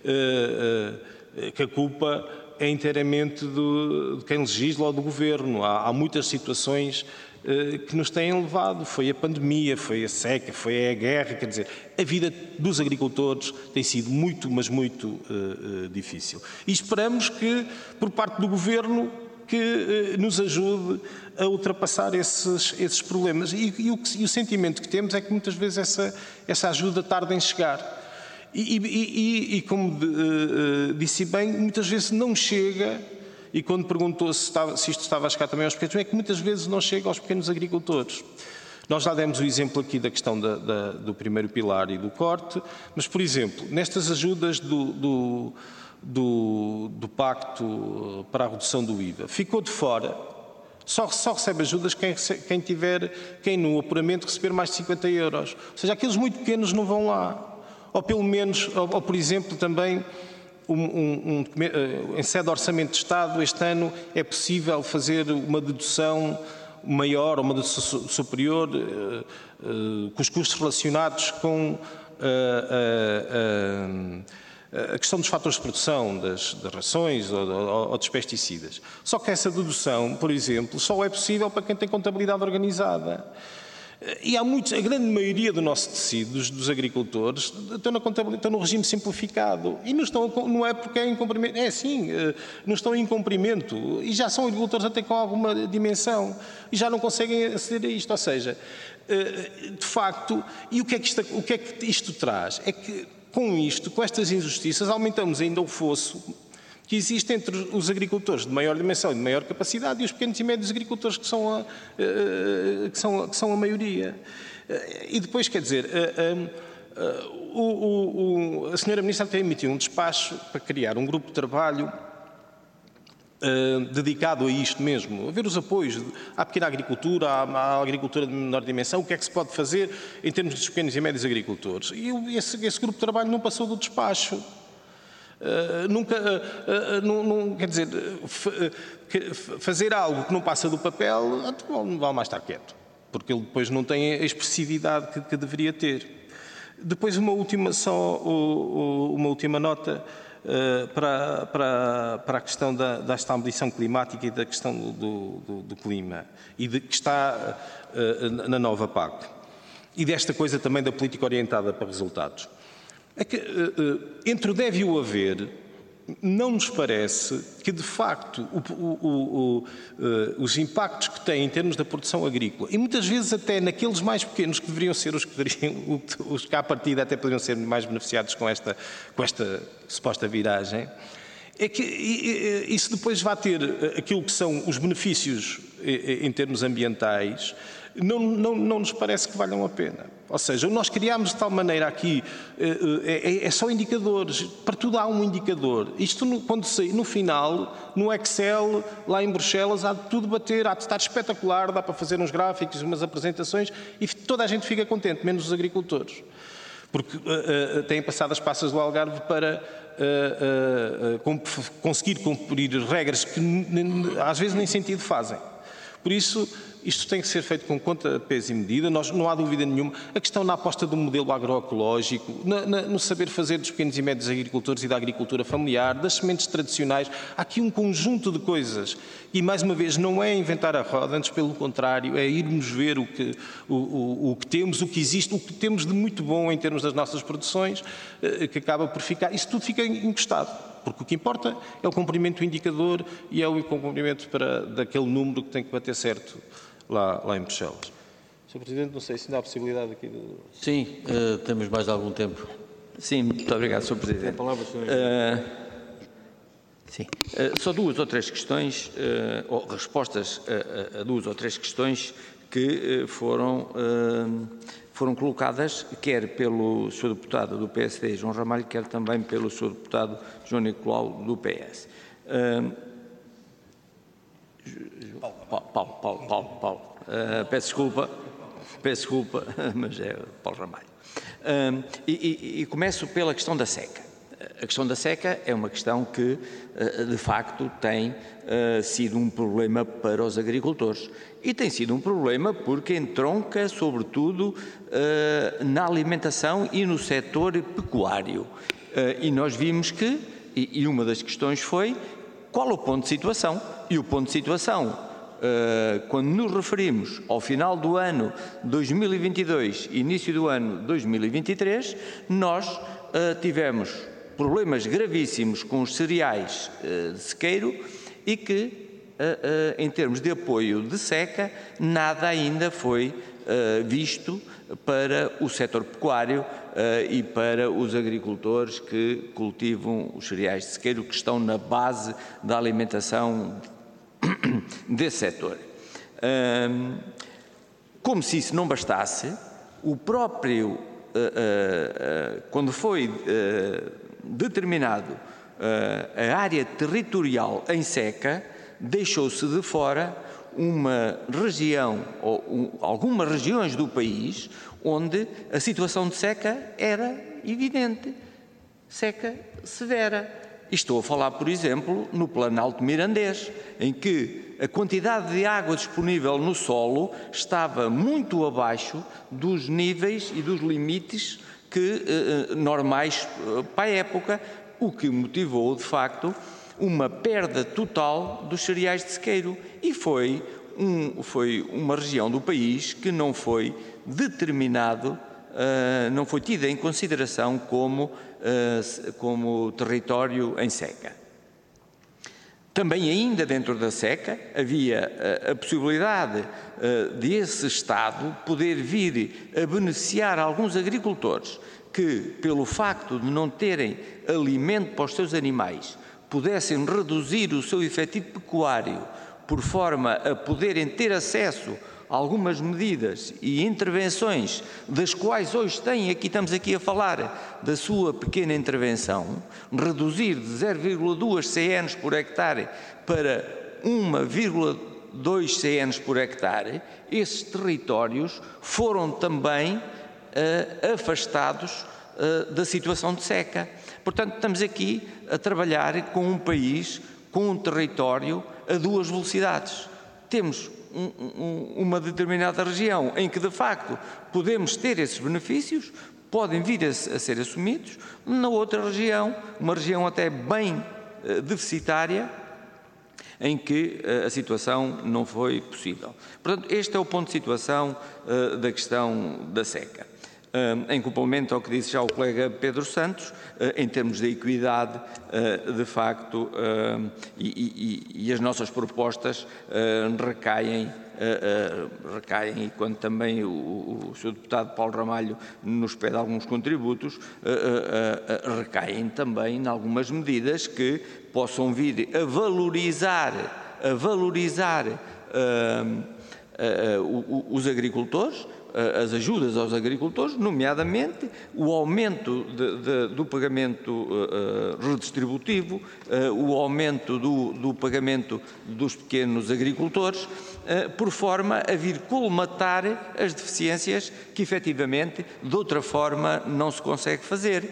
Speaker 2: uh, uh, que a culpa é inteiramente do, de quem legisla ou do governo. Há, há muitas situações uh, que nos têm levado. Foi a pandemia, foi a seca, foi a guerra, quer dizer, a vida dos agricultores tem sido muito, mas muito uh, uh, difícil. E esperamos que, por parte do governo, que uh, nos ajude a ultrapassar esses, esses problemas. E, e, o, e o sentimento que temos é que muitas vezes essa, essa ajuda tarda em chegar. E, e, e, e como uh, disse bem, muitas vezes não chega, e quando perguntou se, estava, se isto estava a chegar também aos pequenos, é que muitas vezes não chega aos pequenos agricultores. Nós já demos o exemplo aqui da questão da, da, do primeiro pilar e do corte, mas, por exemplo, nestas ajudas do, do, do, do Pacto para a redução do I V A, ficou de fora, só, só recebe ajudas quem, quem tiver, quem no apuramento receber mais de cinquenta euros. Ou seja, aqueles muito pequenos não vão lá. Ou pelo menos, ou, ou por exemplo, também, um, um, um, em sede de Orçamento de Estado, este ano é possível fazer uma dedução maior ou uma dedução superior uh, uh, com os custos relacionados com uh, uh, uh, a questão dos fatores de produção, das, das rações ou, ou, ou dos pesticidas. Só que essa dedução, por exemplo, só é possível para quem tem contabilidade organizada. E há muitos, a grande maioria do nosso tecido, dos, dos agricultores, estão, na contabilidade, estão no regime simplificado. E não, estão, não é porque é incumprimento, é assim, não estão em incumprimento. E já são agricultores até com alguma dimensão. E já não conseguem aceder a isto. Ou seja, de facto, e o que é que isto, o que é que isto traz? É que com isto, com estas injustiças, aumentamos ainda o fosso que existe entre os agricultores de maior dimensão e de maior capacidade e os pequenos e médios agricultores que são a, que são, que são a maioria. E depois, quer dizer, o, o, o, a senhora Ministra até emitiu um despacho para criar um grupo de trabalho dedicado a isto mesmo, a ver os apoios à pequena agricultura, à, à agricultura de menor dimensão, o que é que se pode fazer em termos dos pequenos e médios agricultores. E esse, esse grupo de trabalho não passou do despacho. Uh, nunca, uh, uh, não, não, quer dizer, uh, fazer algo que não passa do papel, não vale mais estar quieto, porque ele depois não tem a expressividade que, que deveria ter. Depois uma última, só uh, uh, uma última nota uh, para, para, para a questão da, da estabilização climática e da questão do, do, do clima, e de, que está uh, na nova P A C, e desta coisa também da política orientada para resultados. É que, entre o deve e o haver, não nos parece que, de facto, o, o, o, os impactos que tem em termos da produção agrícola, e muitas vezes até naqueles mais pequenos que deveriam ser os que, deveriam, os que à partida até poderiam ser mais beneficiados com esta, com esta suposta viragem, é que isso depois vai ter aquilo que são os benefícios em termos ambientais, não, não, não nos parece que valham a pena. Ou seja, nós criámos de tal maneira aqui, é, é só indicadores, para tudo há um indicador. Isto, quando sair, no final, no Excel, lá em Bruxelas, há de tudo bater, há de estar espetacular, dá para fazer uns gráficos, umas apresentações, e toda a gente fica contente, menos os agricultores. Porque uh, uh, têm passado as passas do Algarve para uh, uh, uh, conseguir cumprir regras que às vezes nem sentido fazem. Por isso, isto tem que ser feito com conta, peso e medida, nós, não há dúvida nenhuma. A questão na aposta do modelo agroecológico, na, na, no saber fazer dos pequenos e médios agricultores e da agricultura familiar, das sementes tradicionais, há aqui um conjunto de coisas. E, mais uma vez, não é inventar a roda, antes pelo contrário, é irmos ver o que, o, o, o que temos, o que existe, o que temos de muito bom em termos das nossas produções, que acaba por ficar, isso tudo fica encostado. Porque o que importa é o cumprimento do indicador e é o cumprimento para, daquele número que tem que bater certo lá, lá em Bruxelas. senhor Presidente, não sei se ainda há possibilidade aqui de...
Speaker 1: Sim, uh, temos mais algum tempo.
Speaker 3: Sim, muito obrigado, senhor Presidente.
Speaker 1: A palavra, senhor
Speaker 3: Uh, sim, uh, só duas ou três questões, uh, ou respostas a, a, a duas ou três questões que uh, foram, uh, foram colocadas, quer pelo senhor deputado do P S D, João Ramalho, quer também pelo senhor deputado João Nicolau, do P S. Uh, Paulo, Paulo, Paulo, Paulo, Paulo. Uh, peço desculpa, peço desculpa, mas é Paulo Ramalho. Uh, e, e, e começo pela questão da seca. A questão da seca é uma questão que, uh, de facto, tem uh, sido um problema para os agricultores. E tem sido um problema porque entronca, sobretudo, uh, na alimentação e no setor pecuário. Uh, e nós vimos que, e, e uma das questões foi, qual o ponto de situação? E o ponto de situação, uh, quando nos referimos ao final do ano dois mil e vinte e dois, início do ano dois mil e vinte e três, nós uh, tivemos problemas gravíssimos com os cereais uh, de sequeiro e que, uh, uh, em termos de apoio de seca, nada ainda foi uh, visto para o setor pecuário uh, e para os agricultores que cultivam os cereais de sequeiro, que estão na base da alimentação desse setor. Um, como se isso não bastasse, o próprio, uh, uh, uh, quando foi uh, determinado uh, a área territorial em seca, deixou-se de fora uma região, ou um, algumas regiões do país, onde a situação de seca era evidente, seca severa. E estou a falar, por exemplo, no Planalto Mirandês, em que a quantidade de água disponível no solo estava muito abaixo dos níveis e dos limites que, eh, normais eh, para a época, o que motivou, de facto, uma perda total dos cereais de sequeiro. E foi, um, foi uma região do país que não foi determinado, uh, não foi tida em consideração como, uh, como território em seca. Também ainda dentro da seca havia uh, a possibilidade uh, de esse Estado poder vir a beneficiar alguns agricultores que, pelo facto de não terem alimento para os seus animais, pudessem reduzir o seu efetivo pecuário por forma a poderem ter acesso a algumas medidas e intervenções das quais hoje têm, aqui estamos aqui a falar da sua pequena intervenção, reduzir de zero vírgula dois C N por hectare para um vírgula dois C N por hectare, esses territórios foram também uh, afastados uh, da situação de seca. Portanto, estamos aqui a trabalhar com um país, com um território a duas velocidades. Temos um, um, uma determinada região em que, de facto, podemos ter esses benefícios, podem vir a, a ser assumidos, na outra região, uma região até bem uh, deficitária, em que uh, a situação não foi possível. Portanto, este é o ponto de situação uh, da questão da seca. Uh, em complemento ao que disse já o colega Pedro Santos, uh, em termos de equidade, uh, de facto, uh, e, e, e as nossas propostas uh, recaem, uh, uh, recaem, e quando também o, o, o senhor deputado Paulo Ramalho nos pede alguns contributos, uh, uh, uh, recaem também em algumas medidas que possam vir a valorizar, a valorizar uh, uh, uh, os agricultores, as ajudas aos agricultores, nomeadamente o aumento de, de, do pagamento uh, redistributivo, uh, o aumento do, do pagamento dos pequenos agricultores, uh, por forma a vir colmatar as deficiências que efetivamente de outra forma não se consegue fazer.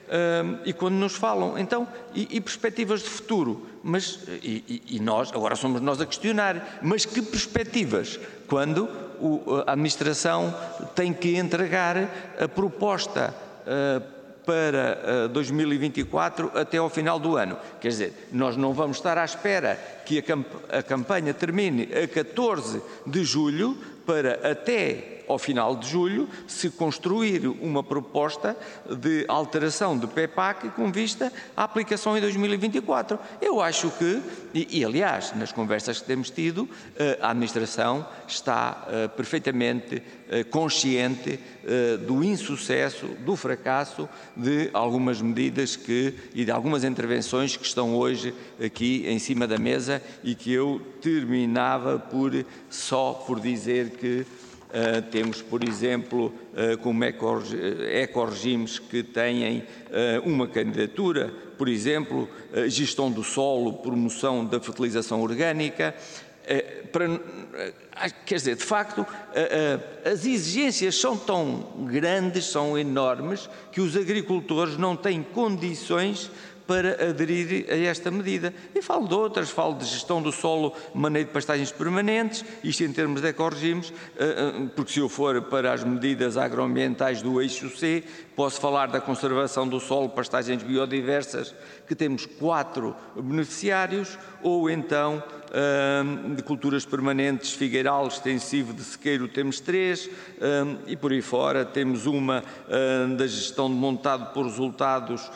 Speaker 3: Uh, e quando nos falam, então, e, e perspectivas de futuro, mas, e, e nós, agora somos nós a questionar, mas que perspectivas? Quando o, a administração tem que entregar a proposta uh, para uh, dois mil e vinte e quatro até ao final do ano. Quer dizer, nós não vamos estar à espera que a, camp a campanha termine a catorze de julho para até ao final de julho se construir uma proposta de alteração de P E P A C com vista à aplicação em dois mil e vinte e quatro. Eu acho que, e, e aliás, nas conversas que temos tido, a administração está uh, perfeitamente uh, consciente uh, do insucesso, do fracasso de algumas medidas que, e de algumas intervenções que estão hoje aqui em cima da mesa e que eu terminava por só por dizer que Uh, temos, por exemplo, uh, como eco-regimes que têm uh, uma candidatura, por exemplo, uh, gestão do solo, promoção da fertilização orgânica. Uh, para, uh, quer dizer, de facto, uh, uh, as exigências são tão grandes, são enormes, que os agricultores não têm condições para aderir a esta medida. E falo de outras, falo de gestão do solo, manejo de pastagens permanentes, isto em termos de ecorregimes, porque se eu for para as medidas agroambientais do eixo C, posso falar da conservação do solo, pastagens biodiversas, que temos quatro beneficiários, ou então de culturas permanentes, figueiral, extensivo de sequeiro, temos três, e por aí fora temos uma da gestão de montado por resultados,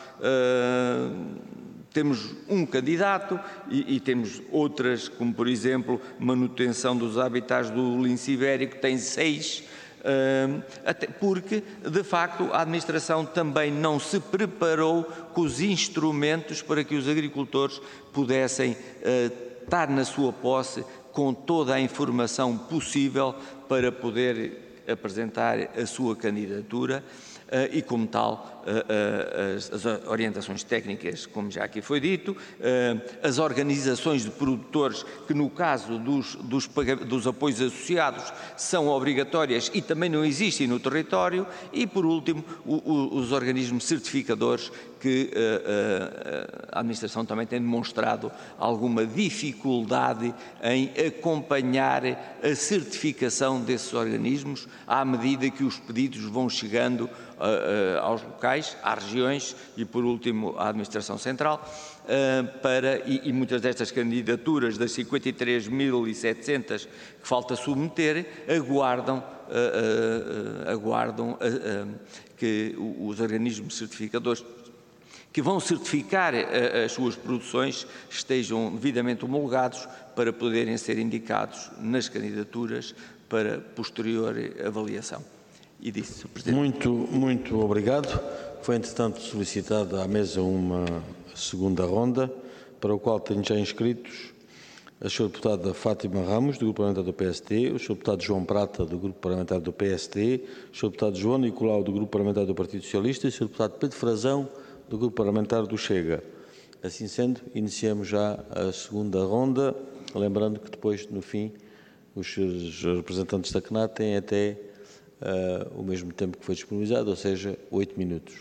Speaker 3: temos um candidato e, e temos outras, como por exemplo, manutenção dos habitats do lince ibérico, tem seis, uh, até porque, de facto, a administração também não se preparou com os instrumentos para que os agricultores pudessem uh, estar na sua posse com toda a informação possível para poder apresentar a sua candidatura. Uh, e, como tal, uh, uh, as, as orientações técnicas, como já aqui foi dito, uh, as organizações de produtores, que no caso dos, dos, dos apoios associados são obrigatórias e também não existem no território, e, por último, o, o, os organismos certificadores, que uh, uh, a administração também tem demonstrado alguma dificuldade em acompanhar a certificação desses organismos à medida que os pedidos vão chegando uh, uh, aos locais, às regiões e, por último, à administração central, uh, para, e, e muitas destas candidaturas, das cinquenta e três mil e setecentas que falta submeter, aguardam, uh, uh, aguardam uh, uh, que os organismos certificadores que vão certificar as suas produções estejam devidamente homologados para poderem ser indicados nas candidaturas para posterior avaliação. E disse, senhor Presidente.
Speaker 1: Muito, muito obrigado. Foi, entretanto, solicitada à mesa uma segunda ronda, para o qual tenho já inscritos a senhora deputada Fátima Ramos, do Grupo Parlamentar do P S D, o senhor deputado João Prata, do Grupo Parlamentar do P S D, o senhor deputado João Nicolau, do Grupo Parlamentar do Partido Socialista, e o senhor deputado Pedro Frazão, do Grupo Parlamentar do Chega. Assim sendo, iniciamos já a segunda ronda, lembrando que depois, no fim, os representantes da C N A têm até uh, o mesmo tempo que foi disponibilizado, ou seja, oito minutos.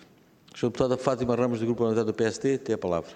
Speaker 1: A senhora deputada Fátima Ramos, do Grupo Parlamentar do P S D, tem a palavra.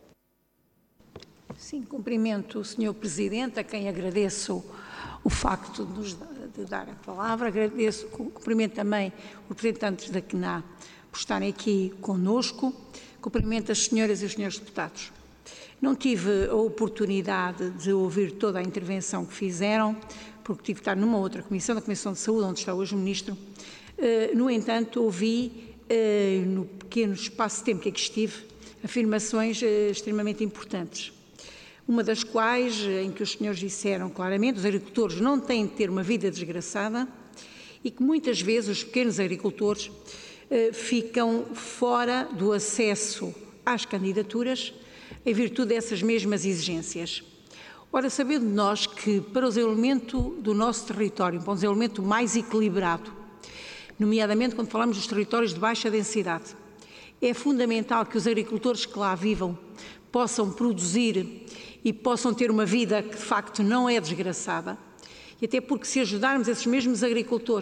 Speaker 6: Sim, cumprimento o senhor Presidente, a quem agradeço o facto de nos de dar a palavra, agradeço, cumprimento também os representantes da C N A por estarem aqui conosco, cumprimento as senhoras e os senhores deputados. Não tive a oportunidade de ouvir toda a intervenção que fizeram, porque tive que estar numa outra comissão, na Comissão de Saúde, onde está hoje o Ministro. No entanto, ouvi, no pequeno espaço de tempo que aqui estive, afirmações extremamente importantes. Uma das quais, em que os senhores disseram claramente, os agricultores não têm de ter uma vida desgraçada e que muitas vezes os pequenos agricultores ficam fora do acesso às candidaturas em virtude dessas mesmas exigências. Ora, sabendo nós que para o desenvolvimento do nosso território, para um desenvolvimento mais equilibrado, nomeadamente quando falamos dos territórios de baixa densidade, é fundamental que os agricultores que lá vivam possam produzir e possam ter uma vida que de facto não é desgraçada, e até porque se ajudarmos esses mesmos agricultores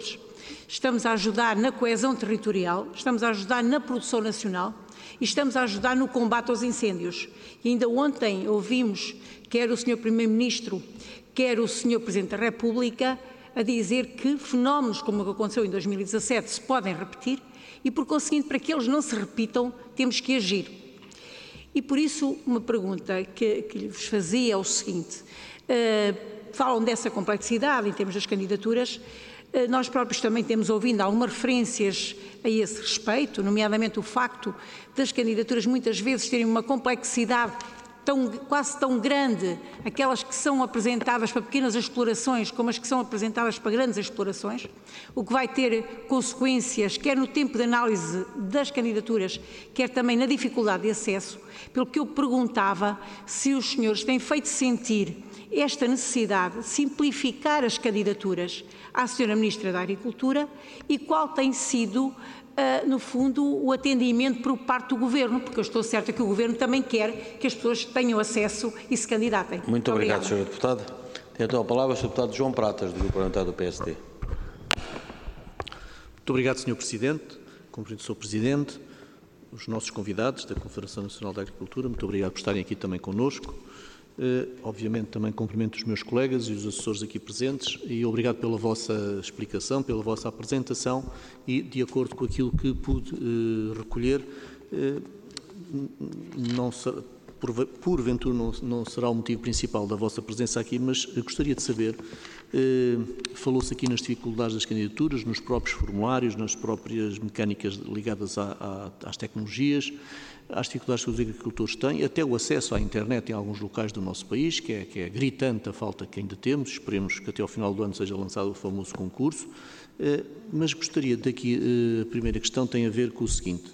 Speaker 6: estamos a ajudar na coesão territorial, estamos a ajudar na produção nacional e estamos a ajudar no combate aos incêndios. E ainda ontem ouvimos quer o senhor Primeiro-Ministro, quer o senhor Presidente da República a dizer que fenómenos como o que aconteceu em dois mil e dezassete se podem repetir e, por conseguinte, para que eles não se repitam, temos que agir. E por isso, uma pergunta que, que vos fazia é o seguinte, uh, falam dessa complexidade em termos das candidaturas, uh, nós próprios também temos ouvido algumas referências a esse respeito, nomeadamente o facto das candidaturas muitas vezes terem uma complexidade Tão, quase tão grande, aquelas que são apresentadas para pequenas explorações como as que são apresentadas para grandes explorações, o que vai ter consequências quer no tempo de análise das candidaturas, quer também na dificuldade de acesso, pelo que eu perguntava se os senhores têm feito sentir esta necessidade de simplificar as candidaturas à senhora Ministra da Agricultura e qual tem sido Uh, no fundo, o atendimento por parte do Governo, porque eu estou certa que o Governo também quer que as pessoas tenham acesso e se candidatem.
Speaker 1: Muito, Muito obrigado, senhora Deputada. Tem então a palavra o senhor Deputado João Pratas, do Grupo Parlamentar do P S D.
Speaker 7: Muito obrigado, senhor Presidente. Cumprimento o senhor Presidente, os nossos convidados da Confederação Nacional da Agricultura, muito obrigado por estarem aqui também connosco. Uh, obviamente também cumprimento os meus colegas e os assessores aqui presentes e obrigado pela vossa explicação, pela vossa apresentação e de acordo com aquilo que pude uh, recolher, uh, não será, por, porventura não, não será o motivo principal da vossa presença aqui, mas uh, gostaria de saber, uh, falou-se aqui nas dificuldades das candidaturas, nos próprios formulários, nas próprias mecânicas ligadas a, a, às tecnologias, às dificuldades que os agricultores têm, até o acesso à internet em alguns locais do nosso país, que é, que é gritante a falta que ainda temos, esperemos que até ao final do ano seja lançado o famoso concurso, mas gostaria daqui, a primeira questão tem a ver com o seguinte,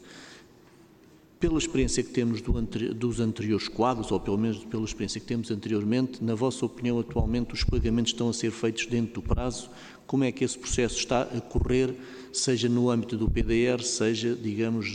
Speaker 7: pela experiência que temos do, dos anteriores quadros, ou pelo menos pela experiência que temos anteriormente, na vossa opinião atualmente os pagamentos estão a ser feitos dentro do prazo, como é que esse processo está a correr, seja no âmbito do P D R, seja, digamos,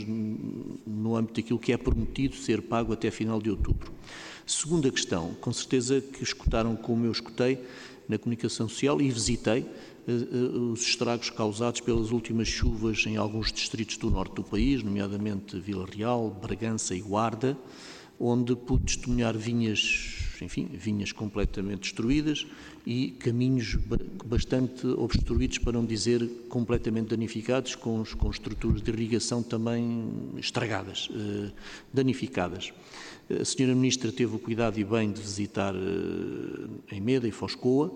Speaker 7: no âmbito daquilo que é prometido ser pago até final de outubro. Segunda questão, com certeza que escutaram como eu escutei na comunicação social e visitei uh, uh, os estragos causados pelas últimas chuvas em alguns distritos do norte do país, nomeadamente Vila Real, Bragança e Guarda, onde pude testemunhar vinhas, enfim, vinhas completamente destruídas e caminhos bastante obstruídos, para não dizer completamente danificados, com, com estruturas de irrigação também estragadas, eh, danificadas. A senhora Ministra teve o cuidado e bem de visitar eh, em Meda e Foscoa.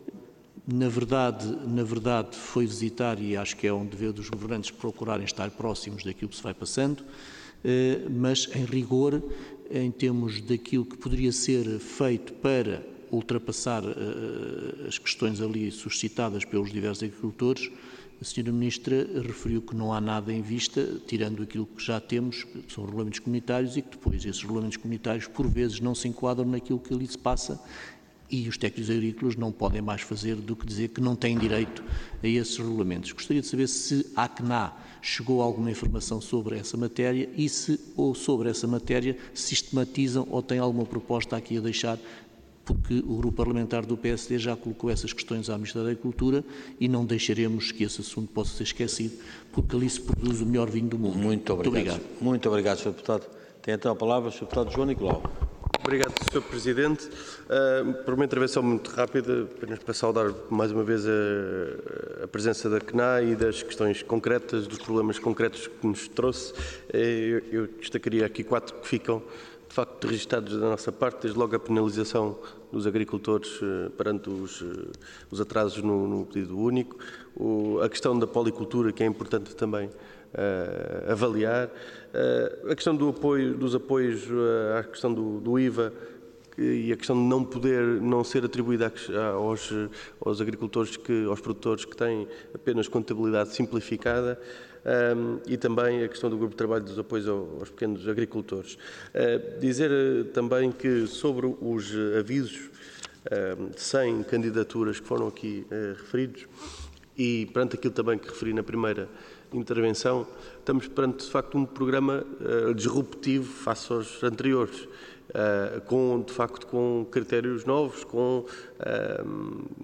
Speaker 7: Na verdade, na verdade, foi visitar, e acho que é um dever dos governantes procurarem estar próximos daquilo que se vai passando, eh, mas em rigor, em termos daquilo que poderia ser feito para ultrapassar uh, as questões ali suscitadas pelos diversos agricultores, a senhora Ministra referiu que não há nada em vista, tirando aquilo que já temos, que são regulamentos comunitários, e que depois esses regulamentos comunitários, por vezes, não se enquadram naquilo que ali se passa e os técnicos agrícolas não podem mais fazer do que dizer que não têm direito a esses regulamentos. Gostaria de saber se a ACNA chegou a alguma informação sobre essa matéria e se, ou sobre essa matéria, sistematizam ou têm alguma proposta aqui a deixar, porque o Grupo Parlamentar do P S D já colocou essas questões à Ministra da Agricultura e não deixaremos que esse assunto possa ser esquecido, porque ali se produz o melhor vinho do mundo.
Speaker 1: Muito obrigado. Muito obrigado, Muito obrigado senhor Deputado. Tem então a palavra o senhor Deputado João Nicolau.
Speaker 5: Obrigado, senhor Presidente. Uh, por uma intervenção muito rápida, apenas para saudar mais uma vez a, a presença da C N A e das questões concretas, dos problemas concretos que nos trouxe. Eu, eu destacaria aqui quatro que ficam, de facto, registados da nossa parte, desde logo a penalização dos agricultores uh, perante os, uh, os atrasos no, no pedido único, o, a questão da policultura, que é importante também Uh, avaliar, uh, a questão do apoio, dos apoios, uh, a questão do, do I V A que, e a questão de não poder, não ser atribuída a, aos, aos agricultores, que, aos produtores que têm apenas contabilidade simplificada, um, e também a questão do grupo de trabalho dos apoios aos pequenos agricultores. Uh, dizer uh, também que sobre os avisos uh, de cem candidaturas que foram aqui uh, referidos, e perante aquilo também que referi na primeira intervenção, estamos perante, de facto, um programa uh, disruptivo face aos anteriores, uh, com, de facto, com critérios novos, com uh,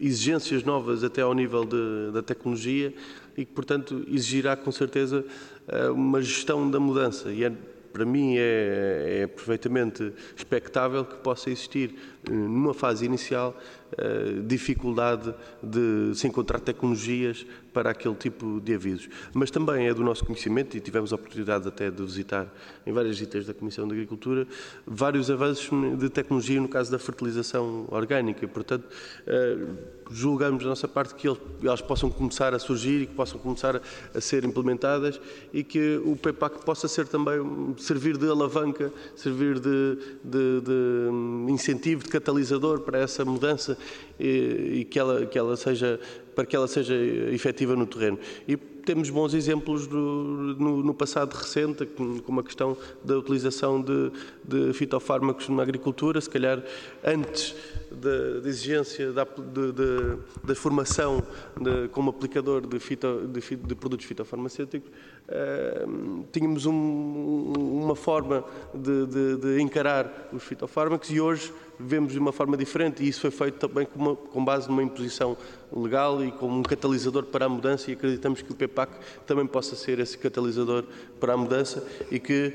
Speaker 5: exigências novas até ao nível de, da tecnologia e que, portanto, exigirá com certeza uma gestão da mudança. E é, para mim é, é perfeitamente expectável que possa existir, numa fase inicial, dificuldade de se encontrar tecnologias para aquele tipo de avisos. Mas também é do nosso conhecimento, e tivemos a oportunidade até de visitar em várias visitas da Comissão de Agricultura, vários avanços de tecnologia no caso da fertilização orgânica. Portanto, julgamos da nossa parte que elas possam começar a surgir e que possam começar a ser implementadas e que o P E P A C possa ser também, servir de alavanca, servir de, de, de incentivo, de catalisador para essa mudança e, e que, ela, que ela seja, para que ela seja efetiva no terreno. E temos bons exemplos do, no, no passado recente, como a questão da utilização de, de fitofármacos na agricultura, se calhar antes da, da exigência da, de, de, da formação de, como aplicador de, fito, de, de produtos fitofarmacêuticos, eh, tínhamos um, uma forma de, de, de encarar os fitofármacos e hoje vemos de uma forma diferente, e isso foi feito também com, uma, com base numa imposição legal e como um catalisador para a mudança, e acreditamos que o P E P A C também possa ser esse catalisador para a mudança e que,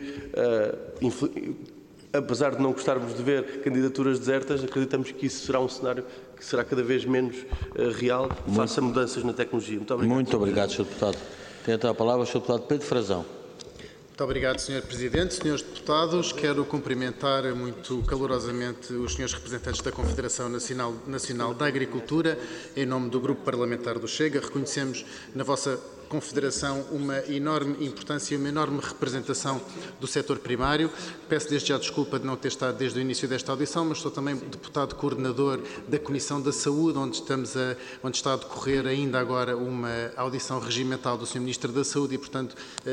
Speaker 5: uh, apesar de não gostarmos de ver candidaturas desertas, acreditamos que isso será um cenário que será cada vez menos uh, real, face a mudanças na tecnologia. Muito obrigado.
Speaker 1: Muito obrigado, senhor Deputado. Tem então a palavra o senhor Deputado Pedro Frazão.
Speaker 8: Muito obrigado, senhor Presidente. Senhores Deputados, quero cumprimentar muito calorosamente os senhores representantes da Confederação Nacional, Nacional da Agricultura, em nome do Grupo Parlamentar do Chega. Reconhecemos na vossa Confederação uma enorme importância e uma enorme representação do setor primário. Peço desde já desculpa de não ter estado desde o início desta audição, mas sou também deputado coordenador da Comissão da Saúde, onde, estamos a, onde está a decorrer ainda agora uma audição regimental do senhor Ministro da Saúde e, portanto,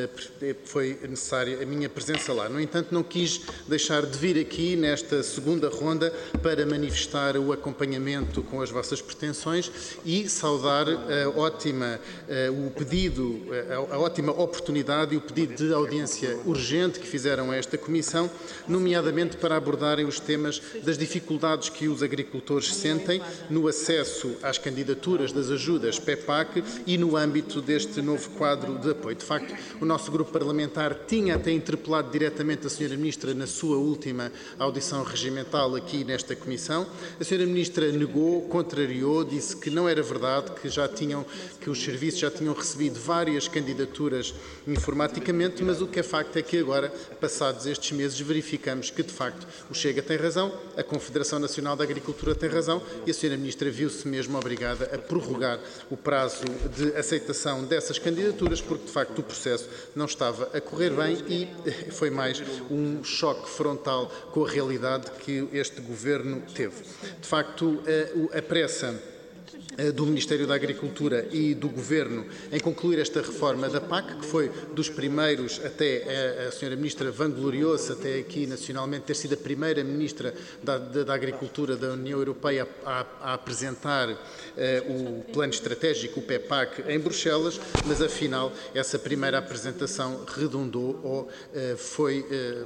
Speaker 8: foi necessária a minha presença lá. No entanto, não quis deixar de vir aqui nesta segunda ronda para manifestar o acompanhamento com as vossas pretensões e saudar a ótima, o pedido a ótima oportunidade e o pedido de audiência urgente que fizeram a esta Comissão, nomeadamente para abordarem os temas das dificuldades que os agricultores sentem no acesso às candidaturas das ajudas P E P A C e no âmbito deste novo quadro de apoio. De facto, o nosso grupo parlamentar tinha até interpelado diretamente a senhora Ministra na sua última audição regimental aqui nesta Comissão. A senhora Ministra negou, contrariou, disse que não era verdade, que já tinham, que os serviços já tinham recebido de várias candidaturas informaticamente, mas o que é facto é que agora, passados estes meses, verificamos que, de facto, o Chega tem razão, a Confederação Nacional da Agricultura tem razão e a senhora Ministra viu-se mesmo obrigada a prorrogar o prazo de aceitação dessas candidaturas, porque, de facto, o processo não estava a correr bem e foi mais um choque frontal com a realidade que este Governo teve. De facto, a, a pressa do Ministério da Agricultura e do Governo em concluir esta reforma da P A C, que foi dos primeiros, até a, a senhora Ministra vangloriou-se até aqui nacionalmente ter sido a primeira Ministra da, da, da Agricultura da União Europeia a, a, a apresentar uh, o plano estratégico, o P E P A C, em Bruxelas, mas afinal essa primeira apresentação redundou ou uh, foi,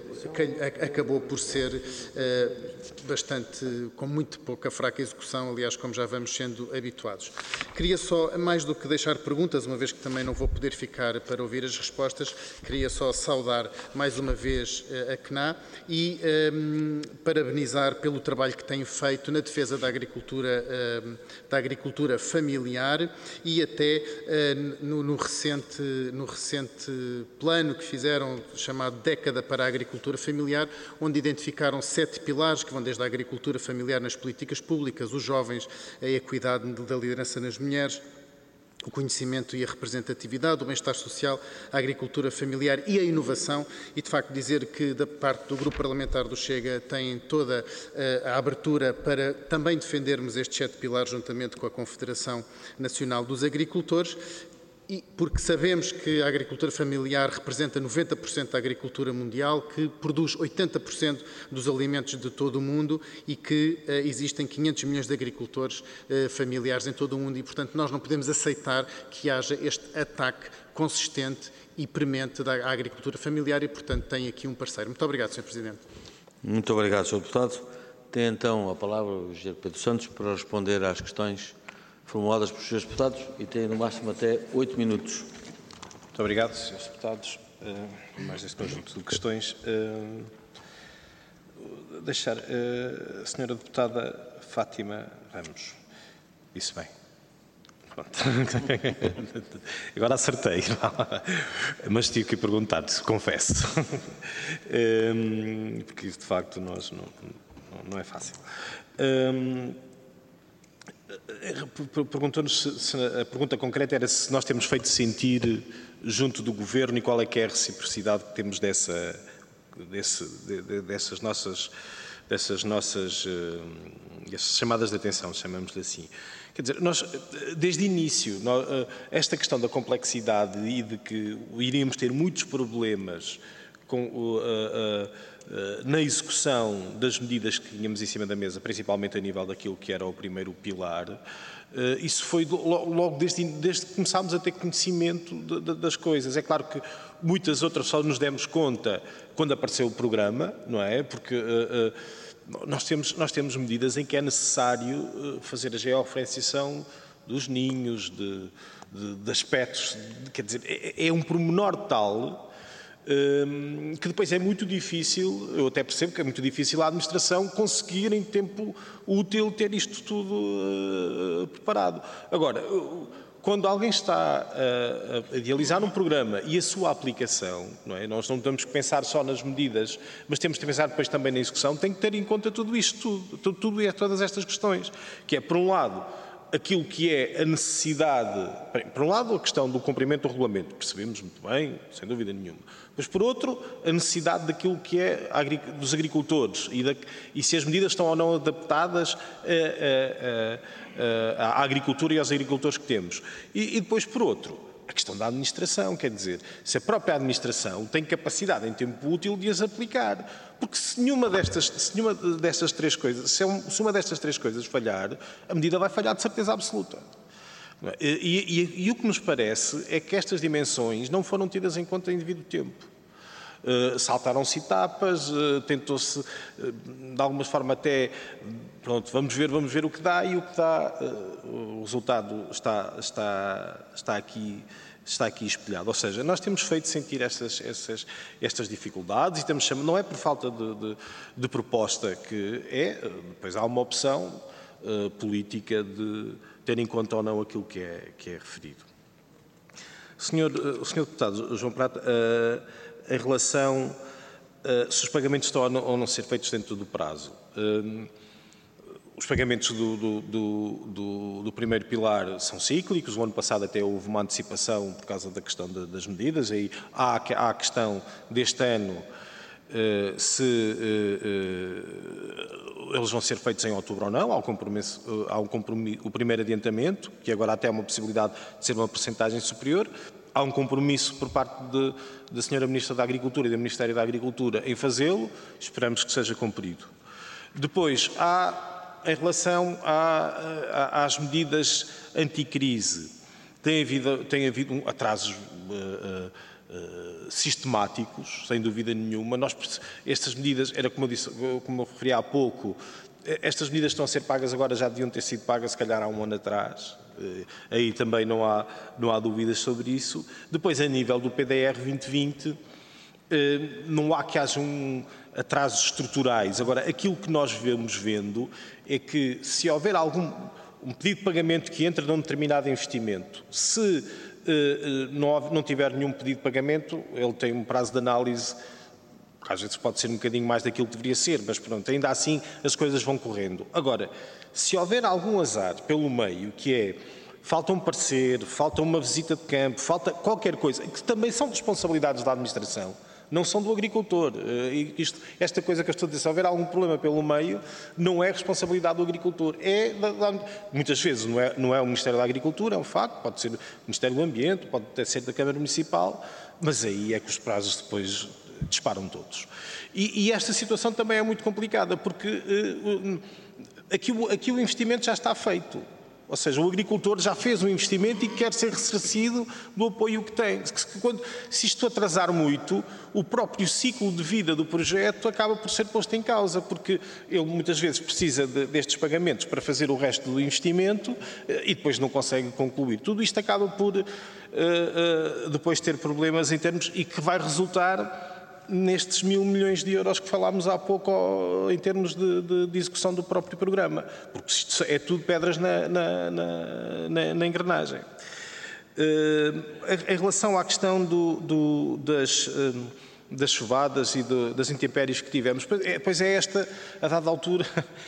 Speaker 8: uh, acabou por ser uh, bastante, com muito pouca fraca execução, aliás, como já vamos sendo habituados. Queria só, mais do que deixar perguntas, uma vez que também não vou poder ficar para ouvir as respostas, queria só saudar mais uma vez a C N A e um, parabenizar pelo trabalho que tem feito na defesa da agricultura, um, da agricultura familiar e até uh, no, no, recente, no recente plano que fizeram, chamado Década para a Agricultura Familiar, onde identificaram sete pilares que vão desde a agricultura familiar nas políticas públicas, os jovens, a equidade da liderança nas mulheres, o conhecimento e a representatividade, o bem-estar social, a agricultura familiar e a inovação, e de facto dizer que da parte do Grupo Parlamentar do Chega tem toda a abertura para também defendermos estes sete pilares juntamente com a Confederação Nacional dos Agricultores. E porque sabemos que a agricultura familiar representa noventa por cento da agricultura mundial, que produz oitenta por cento dos alimentos de todo o mundo e que uh, existem quinhentos milhões de agricultores uh, familiares em todo o mundo e, portanto, nós não podemos aceitar que haja este ataque consistente e premente da agricultura familiar e, portanto, tem aqui um parceiro. Muito obrigado, senhor Presidente.
Speaker 1: Muito obrigado, senhor Deputado. Tem então a palavra o engenheiro Pedro Santos para responder às questões formuladas pelos senhores deputados e têm no máximo até oito minutos.
Speaker 2: Muito obrigado, senhores deputados, uh, mais deste conjunto de questões. Uh, deixar, uh, a senhora deputada Fátima Ramos, disse bem. Pronto. Agora acertei, mas tive que perguntar, confesso, um, porque isso de facto nós não, não, não é fácil. Um, Perguntou-nos se, se a pergunta concreta era se nós temos feito sentir junto do Governo e qual é que é a reciprocidade que temos dessa, desse, de, dessas nossas, dessas nossas dessas chamadas de atenção, chamamos-lhe assim. Quer dizer, nós, desde o início, nós, esta questão da complexidade e de que iríamos ter muitos problemas com, uh, uh, uh, na execução das medidas que tínhamos em cima da mesa, principalmente a nível daquilo que era o primeiro pilar, uh, isso foi logo desde, desde que começámos a ter conhecimento de, de, das coisas. É claro que muitas outras só nos demos conta quando apareceu o programa, não é? Porque uh, uh, nós, temos, nós temos medidas em que é necessário uh, fazer a georreferenciação dos ninhos, de, de, de aspectos, de, quer dizer, é, é um pormenor tal que depois é muito difícil, eu até percebo que é muito difícil a administração conseguir em tempo útil ter isto tudo uh, preparado. Agora, quando alguém está a, a idealizar um programa e a sua aplicação, não é? Nós não temos que pensar só nas medidas, mas temos que pensar depois também na execução, tem que ter em conta tudo isto, tudo, tudo, tudo e todas estas questões, que é, por um lado, aquilo que é a necessidade, por um lado, a questão do cumprimento do regulamento, percebemos muito bem, sem dúvida nenhuma, mas por outro, a necessidade daquilo que é dos agricultores e, da, e se as medidas estão ou não adaptadas a, a, a, à agricultura e aos agricultores que temos. E, e depois, por outro, a questão da administração, quer dizer, se a própria administração tem capacidade em tempo útil de as aplicar. Porque se nenhuma destas, se nenhuma destas três coisas, se, é um, se uma destas três coisas falhar, a medida vai falhar de certeza absoluta. E, e, e o que nos parece é que estas dimensões não foram tidas em conta em devido tempo. Uh, saltaram-se etapas, uh, tentou-se, uh, de alguma forma até, pronto, vamos ver, vamos ver o que dá, e o que dá, uh, o resultado está, está, está aqui, está aqui espelhado. Ou seja, nós temos feito sentir estas, estas, estas dificuldades e temos, não é por falta de, de, de proposta que é, depois há uma opção uh, política de ter em conta ou não aquilo que é, que é referido. Senhor, uh, senhor Deputado João Prata, uh, em relação uh, se os pagamentos estão ou não, ou não ser feitos dentro do prazo. Uh, os pagamentos do, do, do, do, do primeiro pilar são cíclicos. O ano passado até houve uma antecipação por causa da questão de, das medidas. Aí há, há a questão deste ano uh, se uh, uh, eles vão ser feitos em outubro ou não. Há, um compromisso, uh, há um compromisso, o primeiro adiantamento, que agora até há uma possibilidade de ser uma percentagem superior. Há um compromisso por parte de, da senhora Ministra da Agricultura e do Ministério da Agricultura em fazê-lo. Esperamos que seja cumprido. Depois, há, em relação a, a, às medidas anticrise, tem havido, tem havido um atrasos uh, uh, uh, sistemáticos, sem dúvida nenhuma. Nós, estas medidas, era como eu disse, como eu referi há pouco, estas medidas estão a ser pagas agora, já deviam ter sido pagas, se calhar, há um ano atrás. Aí também não há, não há dúvidas sobre isso. Depois, a nível do P D R vinte vinte, não há que haja um atrasos estruturais. Agora, aquilo que nós vamos vendo é que, se houver algum um pedido de pagamento que entra num determinado investimento, se não, não tiver nenhum pedido de pagamento, ele tem um prazo de análise, às vezes pode ser um bocadinho mais daquilo que deveria ser, mas pronto, ainda assim as coisas vão correndo. Agora, se houver algum azar pelo meio, que é, falta um parecer, falta uma visita de campo, falta qualquer coisa, que também são responsabilidades da administração, não são do agricultor. E isto, esta coisa que eu estou a dizer, se houver algum problema pelo meio, não é responsabilidade do agricultor. É, da, da, muitas vezes não é, não é o Ministério da Agricultura, é um facto, pode ser o Ministério do Ambiente, pode até ser da Câmara Municipal, mas aí é que os prazos depois disparam todos. E, e esta situação também é muito complicada, porque uh, uh, aqui, o, aqui o investimento já está feito. Ou seja, o agricultor já fez um investimento e quer ser ressarcido do apoio que tem. Quando, se isto atrasar muito, o próprio ciclo de vida do projeto acaba por ser posto em causa, porque ele muitas vezes precisa de, destes pagamentos para fazer o resto do investimento e depois não consegue concluir. Tudo isto acaba por uh, uh, depois ter problemas em termos e que vai resultar nestes mil milhões de euros que falámos há pouco em termos de, de, de execução do próprio programa, porque isto é tudo pedras na, na, na, na engrenagem. Uh, em relação à questão do, do, das, uh, das chuvadas e do, das intempéries que tivemos, pois é, pois é esta, a dada altura...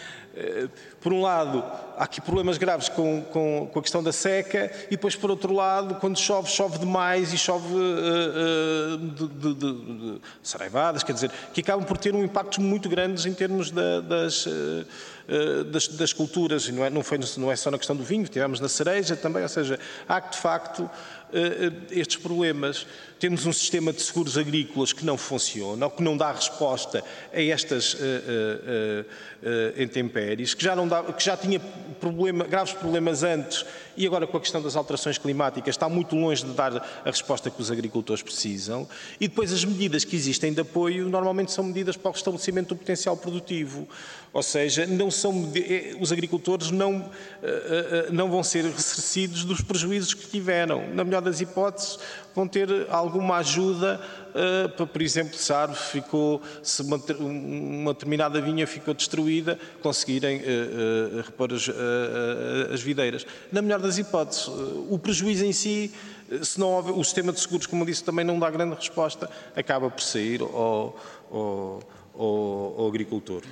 Speaker 2: Por um lado, há aqui problemas graves com, com, com a questão da seca e depois, por outro lado, quando chove, chove demais e chove uh, uh, de, de, de, de saraivadas, quer dizer, que acabam por ter um impacto muito grandes em termos da, das, uh, uh, das, das culturas. E não é, não, foi, não é só na questão do vinho, tivemos na cereja também, ou seja, há que de facto estes problemas. Temos um sistema de seguros agrícolas que não funciona, ou que não dá resposta a estas uh, uh, uh, intempéries, que já, não dá, que já tinha problema, graves problemas antes e agora com a questão das alterações climáticas está muito longe de dar a resposta que os agricultores precisam. E depois as medidas que existem de apoio normalmente são medidas para o restabelecimento do potencial produtivo. Ou seja, não são, os agricultores não, não vão ser ressarcidos dos prejuízos que tiveram. Na melhor das hipóteses, vão ter alguma ajuda para, por exemplo, se a árvore ficou, se uma, uma determinada vinha ficou destruída, conseguirem uh, uh, repor as, uh, as videiras. Na melhor das hipóteses, o prejuízo em si, se não houver, o sistema de seguros, como eu disse, também não dá grande resposta, acaba por sair ao, ao, ao, ao agricultor.